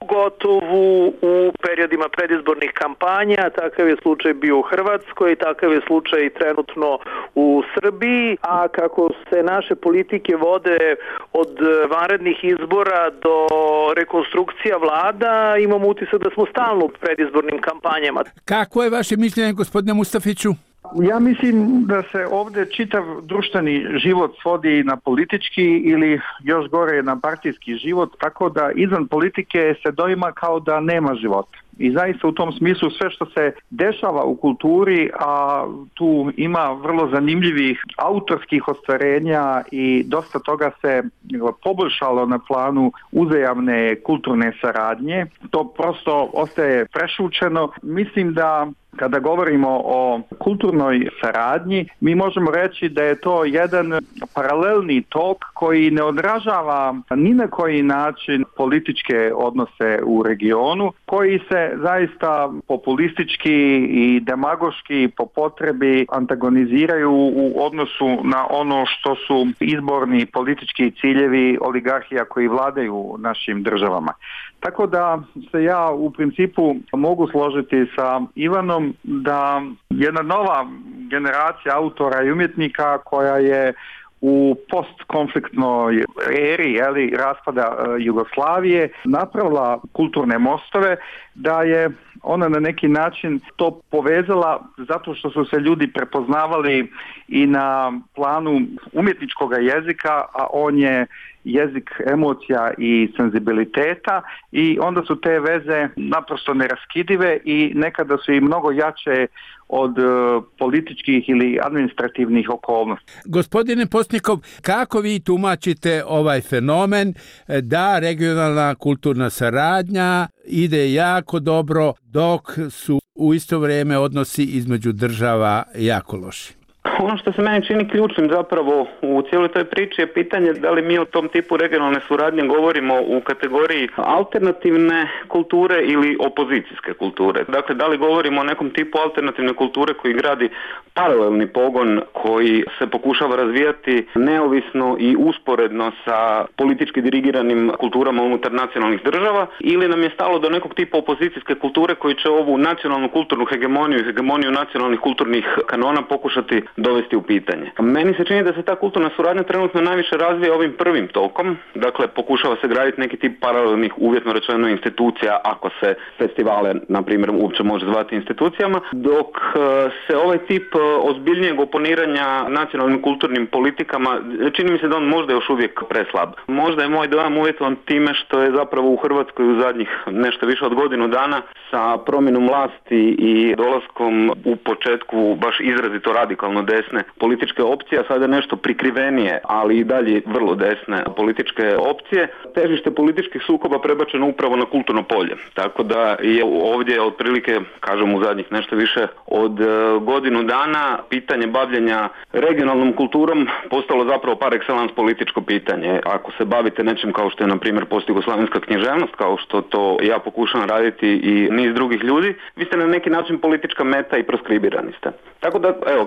pogotovo u periodima predizbornih kampanja. Takav je slučaj bio u Hrvatskoj, takav je slučaj trenutno u Srbiji, a kako se naše politike vode od vanrednih izbora do rekonstrukcija vlada, imamo utisak da smo stalno u predizbornim kampanjama. Kako je vaše mišljenje, gospodine Mustafiću? Ja mislim da se ovdje čitav društveni život svodi na politički ili još gore na partijski život, tako da izvan politike se doima kao da nema života. I zaista u tom smislu sve što se dešava u kulturi, a tu ima vrlo zanimljivih autorskih ostvarenja i dosta toga se poboljšalo na planu uzajamne kulturne saradnje, to prosto ostaje prešućeno. Mislim da kada govorimo o kulturnoj saradnji, mi možemo reći da je to jedan paralelni tok koji ne odražava ni na koji način političke odnose u regionu, koji se zaista populistički i demagoški po potrebi antagoniziraju u odnosu na ono što su izborni politički ciljevi oligarhija koji vladaju našim državama. Tako da se ja u principu mogu složiti sa Ivanom da jedna nova generacija autora i umjetnika koja je u postkonfliktnoj eri jeli, raspada e, Jugoslavije napravila kulturne mostove, da je ona na neki način to povezala zato što su se ljudi prepoznavali i na planu umjetničkog jezika, a on je jezik emocija i senzibiliteta i onda su te veze naprosto neraskidive i nekada su i mnogo jače od uh, političkih ili administrativnih okolnosti. Gospodine Postnikov, kako vi tumačite ovaj fenomen da regionalna kulturna saradnja ide jako dobro dok su u isto vrijeme odnosi između država jako loši? Ono što se meni čini ključnim zapravo u cijeloj toj priči je pitanje da li mi o tom tipu regionalne suradnje govorimo u kategoriji alternativne kulture ili opozicijske kulture. Dakle, da li govorimo o nekom tipu alternativne kulture koji gradi paralelni pogon koji se pokušava razvijati neovisno i usporedno sa politički dirigiranim kulturama unutar nacionalnih država, ili nam je stalo do nekog tipa opozicijske kulture koji će ovu nacionalnu kulturnu hegemoniju i hegemoniju nacionalnih kulturnih kanona pokušati dovesti u pitanje. Meni se čini da se ta kulturna suradnja trenutno najviše razvija ovim prvim tokom, dakle pokušava se graditi neki tip paralelnih, uvjetno rečeno, institucija, ako se festivale, na primjer, uopće može zvati institucijama, dok se ovaj tip ozbiljnijeg oponiranja nacionalnim kulturnim politikama, čini mi se da on možda još uvijek preslab. Možda je moj dojam uvjetovan time što je zapravo u Hrvatskoj u zadnjih nešto više od godinu dana sa promjenom vlasti i dolaskom u početku baš izrazito radikalno desne političke opcije, a sada nešto prikrivenije, ali i dalje vrlo desne političke opcije, težište političkih sukoba prebačeno upravo na kulturno polje. Tako da je ovdje otprilike, kažem, u zadnjih nešto više od godinu dana pitanje bavljenja regionalnom kulturom postalo zapravo par excellence političko pitanje. Ako se bavite nečim kao što je, na primjer, postjugoslavenska književnost, kao što to ja pokušavam raditi i niz drugih ljudi, vi ste na neki način politička meta i proskribirani ste. Tako da, evo, kažem,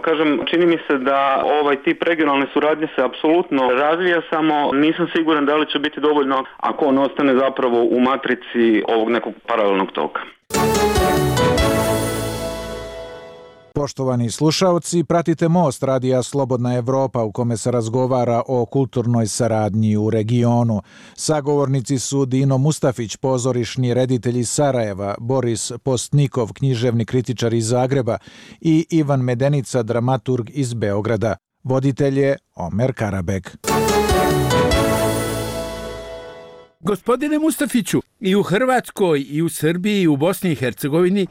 Čini mi se da ovaj tip regionalne suradnje se apsolutno razvija, samo nisam siguran da li će biti dovoljno ako on ostane zapravo u matrici ovog nekog paralelnog toka. Poštovani slušaoci, pratite Most radija Slobodna Evropa u kome se razgovara o kulturnoj saradnji u regionu. Sagovornici su Dino Mustafić, pozorišni reditelj iz Sarajeva, Boris Postnikov, književni kritičar iz Zagreba i Ivan Medenica, dramaturg iz Beograda. Voditelj je Omer Karabek. Gospodine Mustafiću, i u Hrvatskoj, i u Srbiji, i u Bosni i Hercegovini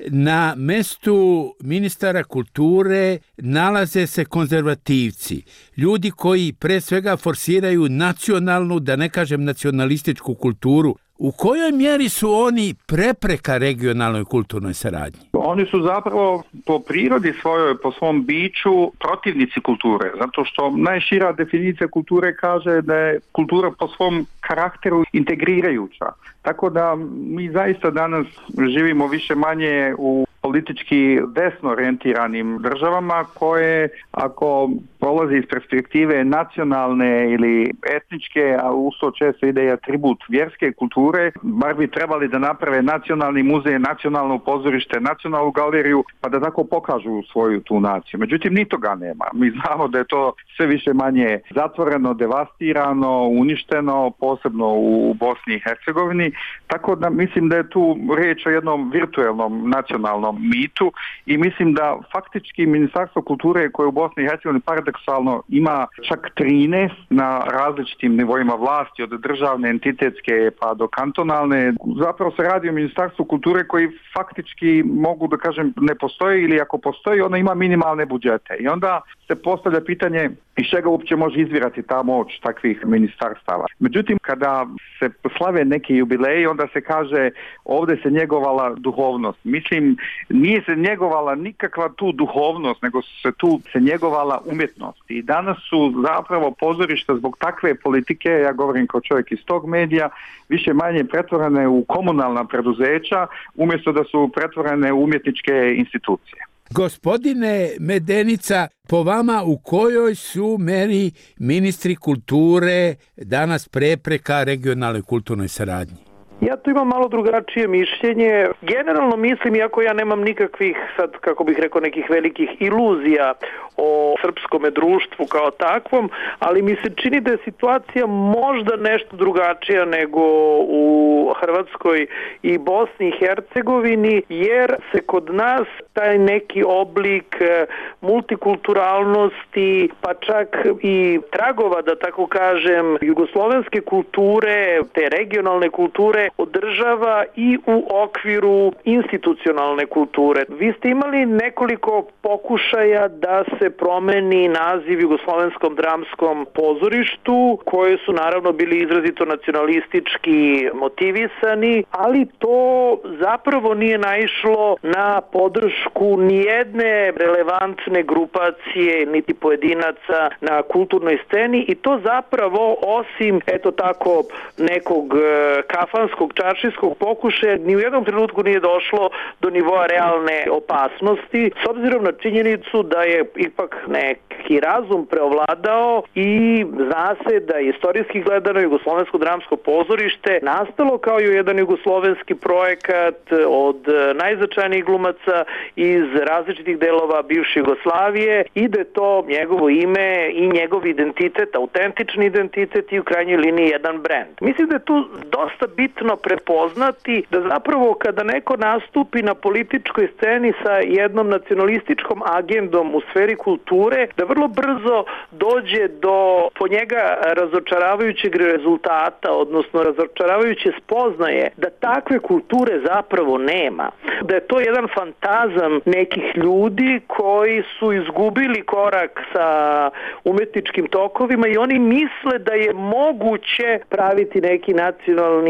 na mestu ministara kulture nalaze se konzervativci. Ljudi koji pre svega forsiraju nacionalnu, da ne kažem nacionalističku kulturu. U kojoj mjeri su oni prepreka regionalnoj kulturnoj saradnji? Oni su zapravo po prirodi svojoj, po svom biću protivnici kulture, zato što najšira definicija kulture kaže da je kultura po svom karakteru integrirajuća. Tako da mi zaista danas živimo više manje u politički desno orijentiranim državama koje, ako polazi iz perspektive nacionalne ili etničke, a usto često ide i atribut vjerske kulture, bar bi trebali da naprave nacionalni muzej, nacionalno pozorište, nacionalnu galeriju, pa da tako pokažu svoju tu naciju. Međutim, ni toga nema. Mi znamo da je to sve više manje zatvoreno, devastirano, uništeno, posebno u Bosni i Hercegovini. Tako da mislim da je tu riječ o jednom virtuelnom nacionalnom mitu i mislim da faktički Ministarstvo kulture koje u Bosni i Hercegovini paradoksalno ima čak trinaest na različitim nivoima vlasti, od državne, entitetske pa do kantonalne. Zapravo se radi o Ministarstvu kulture koji faktički, mogu da kažem, ne postoji ili ako postoji, ono ima minimalne budžete. I onda se postavlja pitanje iz čega uopće može izvirati ta moć takvih ministarstava. Međutim, kada se slave neki jubileji, onda se kaže ovdje se njegovala duhovnost. Mislim, nije se njegovala nikakva tu duhovnost, nego se tu se njegovala umjetnost. I danas su zapravo pozorišta zbog takve politike, ja govorim kao čovjek iz tog medija, više manje pretvorene u komunalna preduzeća, umjesto da su pretvorene u umjetničke institucije. Gospodine Medenica, po vama u kojoj su meri ministri kulture danas prepreka regionalnoj kulturnoj saradnji? Ja tu imam malo drugačije mišljenje. Generalno mislim, iako ja nemam nikakvih, sad kako bih rekao, nekih velikih iluzija o srpskome društvu kao takvom, ali mi se čini da je situacija možda nešto drugačija nego u Hrvatskoj i Bosni i Hercegovini, jer se kod nas taj neki oblik multikulturalnosti, pa čak i tragova, da tako kažem, jugoslovenske kulture, te regionalne kulture, održava i u okviru institucionalne kulture. Vi ste imali nekoliko pokušaja da se promeni naziv Jugoslovenskom dramskom pozorištu, koje su naravno bili izrazito nacionalistički motivisani, ali to zapravo nije naišlo na podršku nijedne relevantne grupacije niti pojedinaca na kulturnoj sceni i to zapravo osim eto tako nekog kafanskog čaršijskog pokušaja ni u jednom trenutku nije došlo do nivoa realne opasnosti, s obzirom na činjenicu da je ipak neki razum preovladao i zna se da je istorijski gledano Jugoslovensko dramsko pozorište nastalo kao jedan jugoslovenski projekat od najznačajnijih glumaca iz različitih delova bivše Jugoslavije i da je to njegovo ime i njegov identitet, autentični identitet i u krajnjoj liniji jedan brend. Mislim da je tu dosta bitno prepoznati da zapravo kada neko nastupi na političkoj sceni sa jednom nacionalističkom agendom u sferi kulture, da vrlo brzo dođe do po njega razočaravajućeg rezultata, odnosno razočaravajuće spoznaje da takve kulture zapravo nema. Da je to jedan fantazam nekih ljudi koji su izgubili korak sa umetničkim tokovima i oni misle da je moguće praviti neki nacionalni diskurs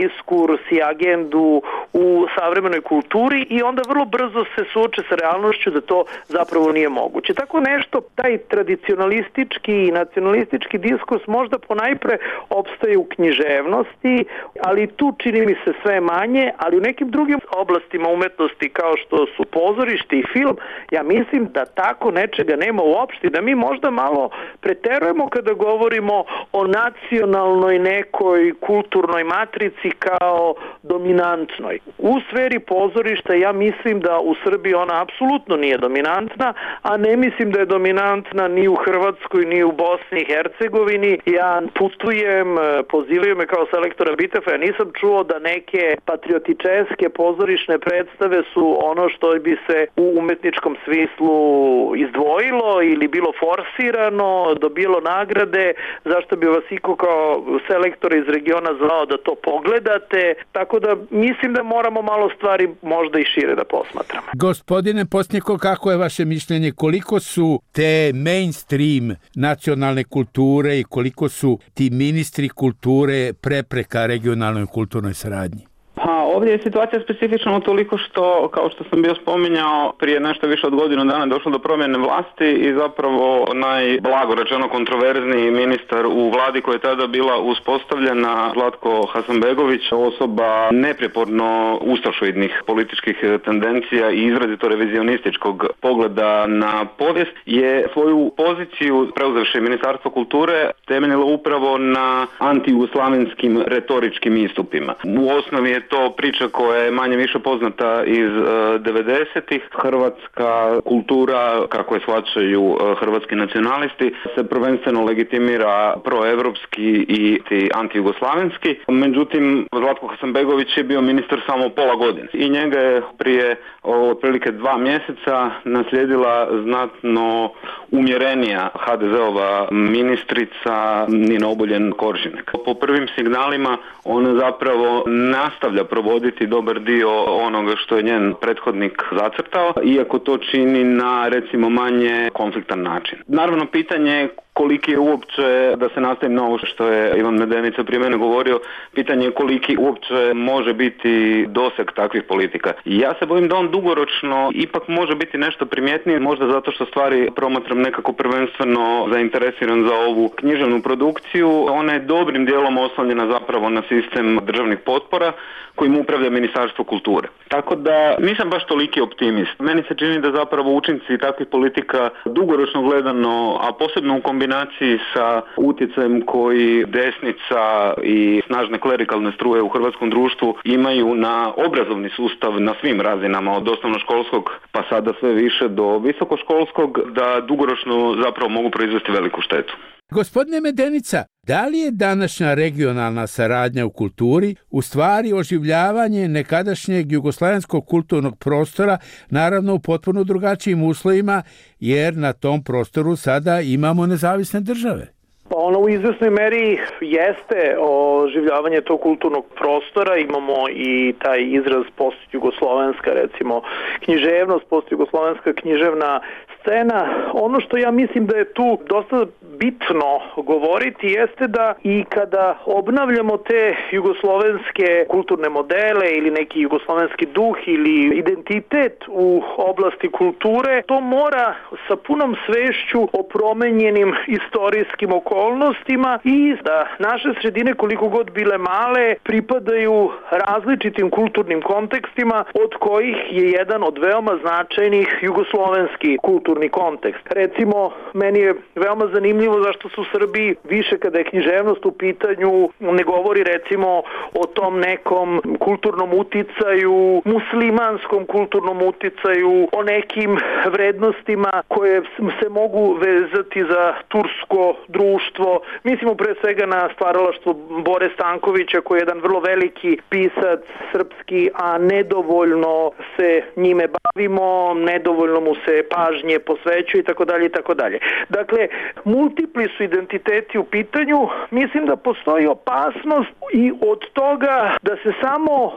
diskurs i agendu u savremenoj kulturi i onda vrlo brzo se suoče sa realnošću da to zapravo nije moguće. Tako nešto, taj tradicionalistički i nacionalistički diskurs možda ponajpre opstaje u književnosti, ali tu čini mi se sve manje, ali u nekim drugim oblastima umetnosti kao što su pozorište i film, ja mislim da tako nečega nema uopšte, da mi možda malo preterujemo kada govorimo o nacionalnoj nekoj kulturnoj matrici kao dominantnoj. U sferi pozorišta ja mislim da u Srbiji ona apsolutno nije dominantna, a ne mislim da je dominantna ni u Hrvatskoj, ni u Bosni i Hercegovini. Ja putujem, pozivaju me kao selektora Bitefa, ja nisam čuo da neke patriotičeske pozorišne predstave su ono što bi se u umetničkom smislu izdvojilo ili bilo forsirano, dobilo nagrade, zašto bi vas iko kao selektor iz regiona zvao da to pogledate, tako da mislim da moramo malo stvari možda i šire da posmatramo. Gospodine Postnjeko, kako je vaše mišljenje, koliko su te mainstream nacionalne kulture i koliko su ti ministri kulture prepreka regionalnoj kulturnoj saradnji? Pa ovdje je situacija specifična toliko što, kao što sam bio spominjao, prije nešto više od godinu dana došlo do promjene vlasti i zapravo najblago rečeno kontroverzniji ministar u vladi koja je tada bila uspostavljena, Zlatko Hasanbegović, osoba neprijeporno ustašoidnih političkih tendencija i izrazito revizionističkog pogleda na povijest, je svoju poziciju, preuzevši Ministarstvo kulture, temeljilo upravo na antijugoslavenskim retoričkim istupima. U osnovi je to priča koja je manje više poznata iz devedesetih. Hrvatska kultura, kako je shvaćaju hrvatski nacionalisti, se prvenstveno legitimira proevropski i antijugoslavenski. Međutim, Zlatko Hasanbegović je bio ministar samo pola godine i njega je prije otprilike dva mjeseca naslijedila znatno umjerenija ha de ze-ova ministrica Nina Obuljen Koržinek. Po prvim signalima ona zapravo nastavlja provoditi dobar dio onoga što je njen prethodnik zacrtao, iako to čini na recimo manje konfliktan način. Naravno, pitanje je koliki je uopće, da se nastavim na ovo što je Ivan Medenica prije mene govorio, pitanje je koliki uopće može biti doseg takvih politika. Ja se bojim da on dugoročno ipak može biti nešto primjetniji, možda zato što stvari promatram nekako prvenstveno zainteresiran za ovu književnu produkciju. Ona je dobrim dijelom oslonjena zapravo na sistem državnih potpora kojim upravlja Ministarstvo kulture. Tako da nisam baš toliki optimist. Meni se čini da zapravo učinci takvih politika dugoročno gledano, a posebno u kombinaciji sa utjecajem koji desnica i snažne klerikalne struje u hrvatskom društvu imaju na obrazovni sustav na svim razinama, od osnovnoškolskog pa sada sve više do visokoškolskog, da dugoročno zapravo mogu proizvesti veliku štetu. Gospodine Medenica, da li je današnja regionalna saradnja u kulturi u stvari oživljavanje nekadašnjeg jugoslavenskog kulturnog prostora, naravno u potpuno drugačijim uslovima, jer na tom prostoru sada imamo nezavisne države? Pa ono u izvesnoj meri jeste oživljavanje tog kulturnog prostora, imamo i taj izraz postjugoslovenska, recimo književnost, postjugoslovenska književna scena. Ono što ja mislim da je tu dosta bitno govoriti jeste da i kada obnavljamo te jugoslovenske kulturne modele ili neki jugoslovenski duh ili identitet u oblasti kulture, to mora sa punom svešću o promenjenim istorijskim okolnostima i da naše sredine, koliko god bile male, pripadaju različitim kulturnim kontekstima, od kojih je jedan od veoma značajnih jugoslovenski kulturni kontekst. Recimo, meni je veoma zanimljivo zašto su u Srbiji više kada je književnost u pitanju, ne govori recimo o tom nekom kulturnom uticaju, muslimanskom kulturnom uticaju, o nekim vrednostima koje se mogu vezati za tursko društvo. Mislimo pre svega na stvaralaštvo Bore Stankovića, koji je jedan vrlo veliki pisac srpski, a nedovoljno se njime bavimo, nedovoljno mu se pažnje posvećuje i tako dalje i tako dalje. Dakle, multipli su identiteti u pitanju. Mislim da postoji opasnost i od toga da se samo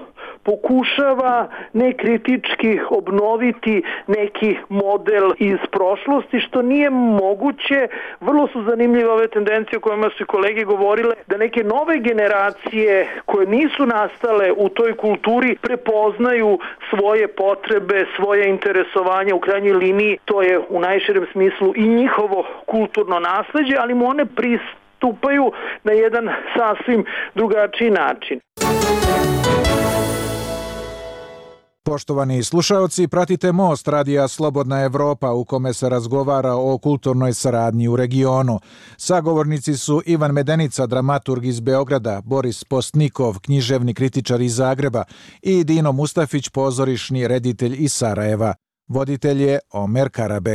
pokušava nekritički obnoviti neki model iz prošlosti, što nije moguće. Vrlo su zanimljive ove tendencije o kojima su i kolege govorile, da neke nove generacije koje nisu nastale u toj kulturi prepoznaju svoje potrebe, svoje interesovanje, u krajnjoj liniji to je u najširem smislu i njihovo kulturno nasleđe, ali mu one pristupaju na jedan sasvim drugačiji način. Poštovani slušaoci, pratite Most radija Slobodna Evropa u kome se razgovara o kulturnoj saradnji u regionu. Sagovornici su Ivan Medenica, dramaturg iz Beograda, Boris Postnikov, književni kritičar iz Zagreba i Dino Mustafić, pozorišni reditelj iz Sarajeva. Voditelj je Omer Karabek.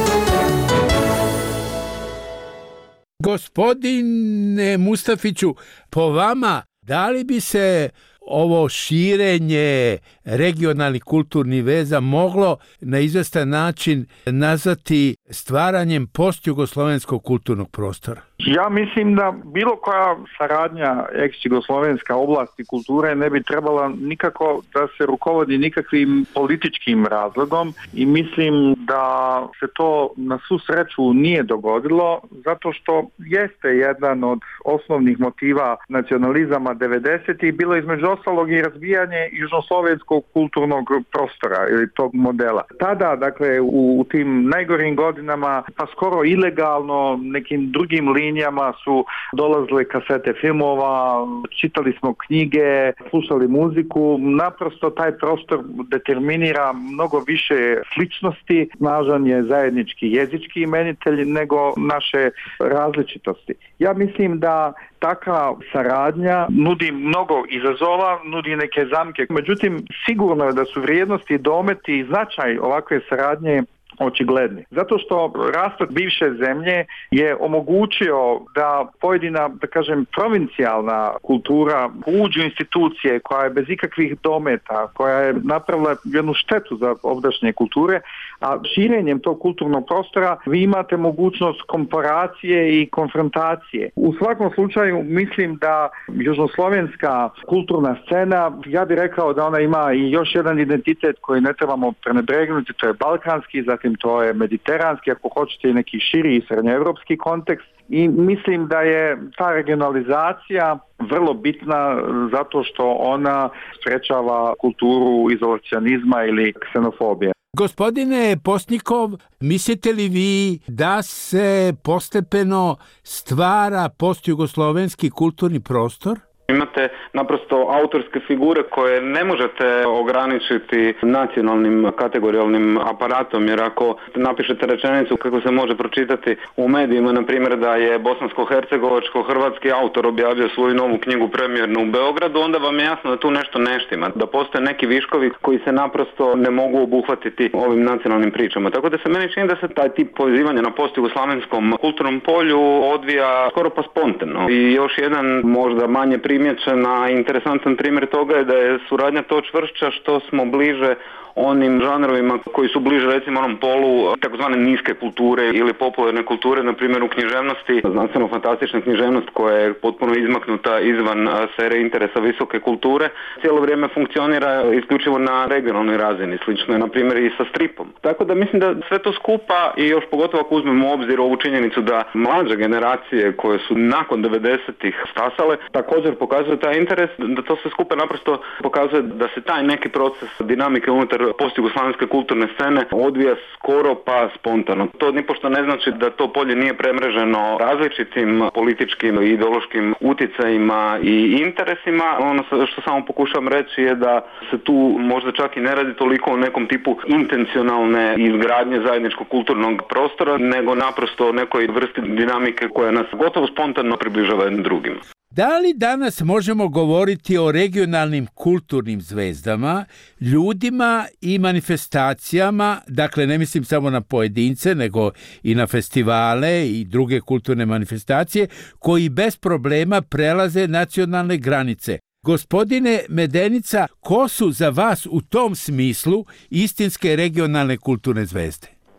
Gospodine Mustafiću, po vama, da li bi se ovo širenje regionalnih kulturnih veza moglo na izvestan način nazvati stvaranjem postjugoslovenskog kulturnog prostora? Ja mislim da bilo koja saradnja ex-jugoslovenska oblasti kulture ne bi trebala nikako da se rukovodi nikakvim političkim razlogom i mislim da se to na svu sreću nije dogodilo zato što jeste jedan od osnovnih motiva nacionalizama devedesetih bilo između ostalog i razbijanje južnoslovenskog kulturnog prostora ili tog modela. Tada, dakle, u, u tim najgorim godinama, pa skoro ilegalno nekim drugim linijama su dolazile kasete filmova, čitali smo knjige, slušali muziku. Naprosto taj prostor determinira mnogo više sličnosti, snažan je zajednički jezički imenitelj nego naše različitosti. Ja mislim da takva saradnja nudi mnogo izazova, nudi neke zamke. Međutim, sigurno je da su vrijednosti, dometi i značaj ovakve saradnje očigledni. Zato što rastok bivše zemlje je omogućio da pojedina, da kažem, provincijalna kultura uđe u institucije koja je bez ikakvih dometa, koja je napravila jednu štetu za ovdašnje kulture, a širenjem tog kulturnog prostora vi imate mogućnost komparacije i konfrontacije. U svakom slučaju mislim da južnoslovenska kulturna scena, ja bih rekao da ona ima i još jedan identitet koji ne trebamo prenebregnuti, to je balkanski, zatim to je mediteranski, ako hoćete i neki širi i srednjoevropski kontekst. I mislim da je ta regionalizacija vrlo bitna zato što ona sprečava kulturu izolacionizma ili ksenofobije. Gospodine Postnikov, mislite li vi da se postepeno stvara postjugoslovenski kulturni prostor? Imate naprosto autorske figure koje ne možete ograničiti nacionalnim kategorijalnim aparatom, jer ako napišete rečenicu kako se može pročitati u medijima, na primjer da je bosansko-hercegovačko-hrvatski autor objavio svoju novu knjigu premijernu u Beogradu, onda vam je jasno da tu nešto ne štima, da postoje neki viškovi koji se naprosto ne mogu obuhvatiti ovim nacionalnim pričama. Tako da se meni čini da se taj tip povezivanja na postjugoslavenskom kulturnom polju odvija skoro pa spontano. I još jedan možda manje primjećena interesantan primjer toga je da je suradnja to čvršća što smo bliže onim žanrovima koji su bliže recimo onom polu takozvane niske kulture ili popularne kulture, na primjer u književnosti, znanstveno-fantastična književnost koja je potpuno izmaknuta izvan sfere interesa visoke kulture, cijelo vrijeme funkcionira isključivo na regionalnoj razini, slično je na primjer i sa stripom. Tako da mislim da sve to skupa i još pogotovo ako uzmemo u obzir ovu činjenicu da mlađe generacije koje su nakon devedesetih stasale također pokazuju taj interes, da to sve skupa naprosto pokazuje da se taj neki proces dinamike unutar postjugoslavenske kulturne scene odvija skoro pa spontano. To nipošto ne znači da to polje nije premreženo različitim političkim i ideološkim utjecajima i interesima. Ono što samo pokušavam reći je da se tu možda čak i ne radi toliko o nekom tipu intencionalne izgradnje zajedničkog kulturnog prostora, nego naprosto o nekoj vrsti dinamike koja nas gotovo spontano približava jednim drugim. Da li danas možemo govoriti o regionalnim kulturnim zvezdama, ljudima i manifestacijama, dakle ne mislim samo na pojedince, nego i na festivale i druge kulturne manifestacije, koji bez problema prelaze nacionalne granice? Gospodine Medenica, ko su za vas u tom smislu istinske regionalne kulturne zvezde? To je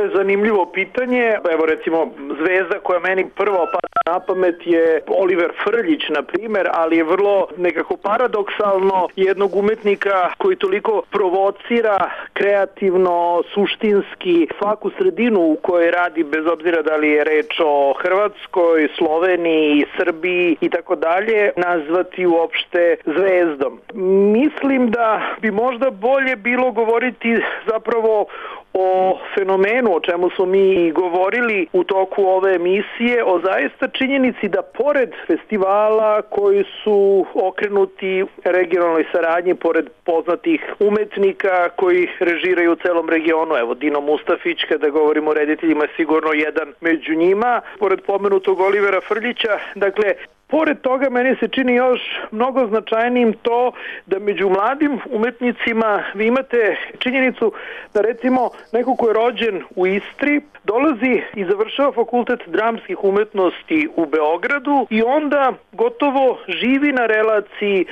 je zanimljivo pitanje. Evo recimo zvezda koja meni prvo pada na pamet je Oliver Frljić, na primjer, ali je vrlo nekako paradoksalno jednog umetnika koji toliko provocira kreativno, suštinski svaku sredinu u kojoj radi, bez obzira da li je reč o Hrvatskoj, Sloveniji, Srbiji i tako dalje, nazvati uopšte zvezdom. Mislim da bi možda bolje bilo govoriti zapravo o fenomenu o čemu smo mi govorili u toku ove emisije, o zaista činjenici da pored festivala koji su okrenuti regionalnoj saradnji, pored poznatih umetnika koji režiraju u celom regionu, evo Dino Mustafić, kada govorimo o rediteljima, sigurno jedan među njima, pored pomenutog Olivera Frljića, dakle, pored toga meni se čini još mnogo značajnijim to da među mladim umetnicima vi imate činjenicu da recimo neko ko je rođen u Istri dolazi i završava fakultet dramskih umetnosti u Beogradu i onda gotovo živi na relaciji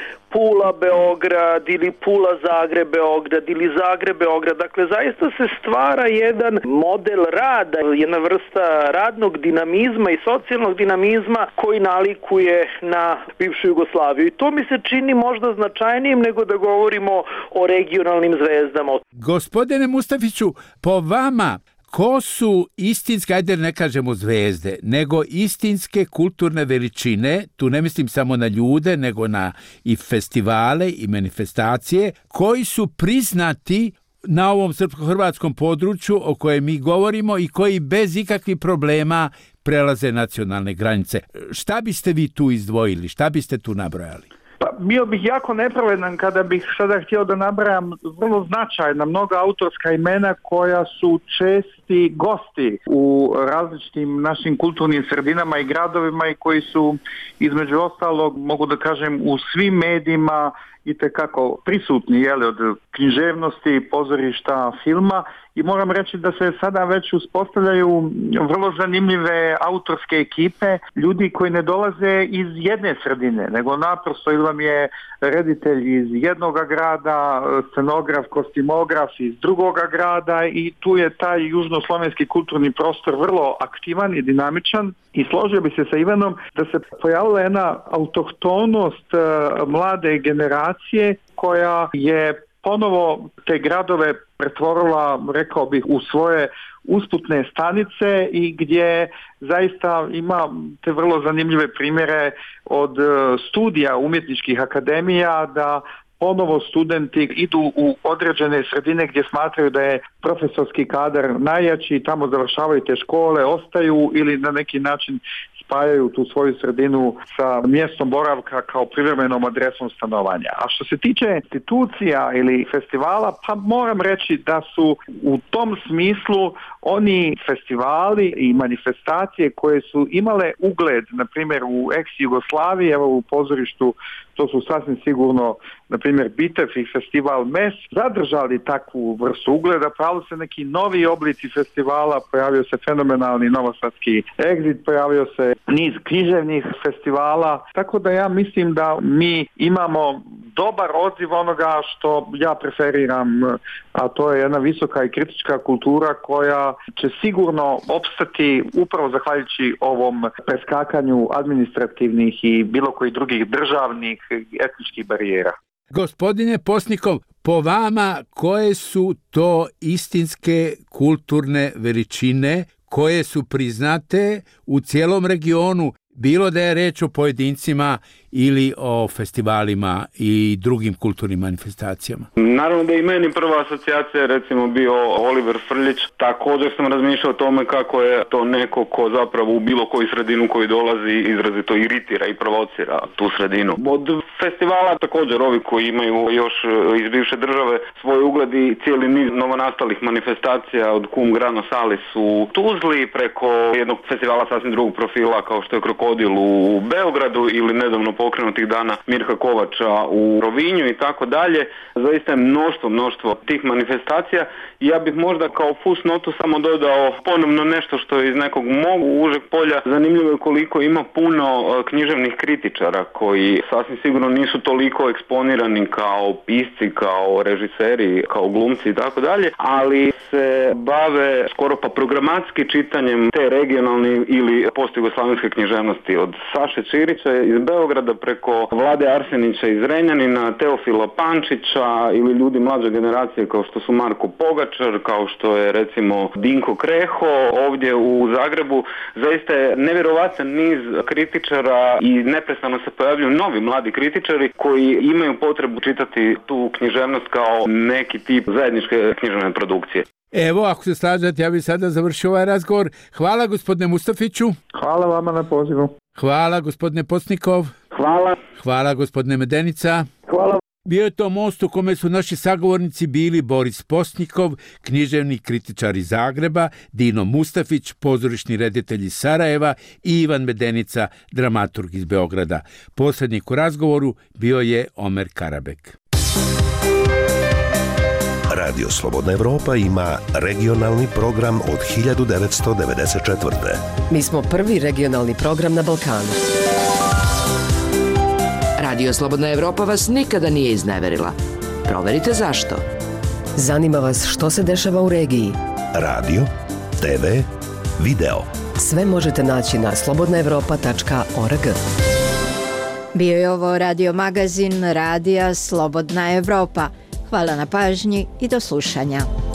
Pula-Beograd ili Pula-Zagreb-Beograd ili Zagreb-Beograd. Dakle, zaista se stvara jedan model rada, jedna vrsta radnog dinamizma i socijalnog dinamizma koji nalikuje na bivšu Jugoslaviju. I to mi se čini možda značajnijim nego da govorimo o regionalnim zvezdama. Gospodine Mustafiću, po vama, ko su istinske, ajde ne kažemo zvezde, nego istinske kulturne veličine, tu ne mislim samo na ljude, nego na i festivale i manifestacije, koji su priznati na ovom srpsko-hrvatskom području o kojem mi govorimo i koji bez ikakvih problema prelaze nacionalne granice. Šta biste vi tu izdvojili? Šta biste tu nabrojali? Pa bio bih jako nepravedan kada bih sada htio da nabrajam vrlo značajna mnoga autorska imena koja su česti gosti u različitim našim kulturnim sredinama i gradovima i koji su između ostalog, mogu da kažem, u svim medijima itekako prisutni, jeli, od književnosti, pozorišta, filma, i moram reći da se sada već uspostavljaju vrlo zanimljive autorske ekipe, ljudi koji ne dolaze iz jedne sredine, nego naprosto ili vam je reditelj iz jednog grada, scenograf, kostimograf iz drugoga grada, i tu je taj južnoslovenski kulturni prostor vrlo aktivan i dinamičan. I složio bi se sa Ivanom da se pojavila jedna autohtonost uh, mlade generacije koja je ponovo te gradove pretvorila, rekao bih, u svoje usputne stanice i gdje zaista ima te vrlo zanimljive primjere od studija umjetničkih akademija da ponovo studenti idu u određene sredine gdje smatraju da je profesorski kadar najjači, tamo završavaju te škole, ostaju ili na neki način spajaju tu svoju sredinu sa mjestom boravka kao privremenom adresom stanovanja. A što se tiče institucija ili festivala, pa moram reći da su u tom smislu oni festivali i manifestacije koje su imale ugled, na primjer u ex-Jugoslaviji, evo u pozorištu, to su sasvim sigurno, na primjer, Bitev i festival M E S, zadržali takvu vrstu ugleda. Pravili se neki novi oblici festivala, pojavio se fenomenalni novosadski Exit, pojavio se niz književnih festivala, tako da ja mislim da mi imamo dobar odziv onoga što ja preferiram, a to je jedna visoka i kritička kultura koja će sigurno opstati upravo zahvaljujući ovom preskakanju administrativnih i bilo kojih drugih državnih etničkih barijera. Gospodine Posnikov, po vama koje su to istinske kulturne veličine koje su priznate u cijelom regionu, bilo da je reč o pojedincima ili o festivalima i drugim kulturnim manifestacijama? Naravno da i meni prva asocijacija je recimo bio Oliver Frljić. Također sam razmišljao o tome kako je to neko ko zapravo u bilo koju sredinu koji dolazi izrazito iritira i provocira tu sredinu. Od festivala također ovi koji imaju još iz bivše države svoj ugled i cijeli niz novonastalih manifestacija od Cum Grano Salis u Tuzli preko jednog festivala sasvim drugog profila kao što je Krokodil u Beogradu ili nedavno pokrenutih dana Mirka Kovača u Rovinju i tako dalje. Zaista je mnoštvo, mnoštvo tih manifestacija. Ja bih možda kao fusnotu samo dodao ponovno nešto što je iz nekog mog užeg polja. Zanimljivo je koliko ima puno književnih kritičara koji sasvim sigurno vjerojatno nisu toliko eksponirani kao pisci, kao režiseri, kao glumci i tako dalje, ali se bave skoro pa programatski čitanjem te regionalne ili postjugoslavenske književnosti. Od Saše Čirića iz Beograda preko Vlade Arsenića iz Renjanina, Teofila Pančića ili ljudi mlađe generacije kao što su Marko Pogačar, kao što je recimo Dinko Kreho ovdje u Zagrebu. Zaista je nevjerovatan niz kritičara i neprestano se pojavljuju novi mladi kritičari koji imaju potrebu čitati tu književnost kao neki tip zajedničke književne produkcije. Evo, ako se slažete, ja bih sada završio ovaj razgovor. Hvala gospodine Mustafiću. Hvala vama na pozivu. Hvala gospodine Postnikov. Hvala. Hvala gospodine Medenica. Hvala. Bio je to most u kome su naši sagovornici bili Boris Postnikov, književni kritičar iz Zagreba, Dino Mustafić, pozorišni reditelj iz Sarajeva i Ivan Medenica, dramaturg iz Beograda. Posrednik u razgovoru bio je Omer Karabek. Radio Slobodna Evropa ima regionalni program od hiljadu devetsto devedeset četvrte. Mi smo prvi regionalni program na Balkanu. Radio Slobodna Evropa vas nikada nije izneverila. Proverite zašto. Zanima vas što se dešava u regiji. Radio, te ve, video. Sve možete naći na slobodna evropa tačka org. Bio je ovo radio magazin Radija Slobodna Evropa. Hvala na pažnji i do slušanja.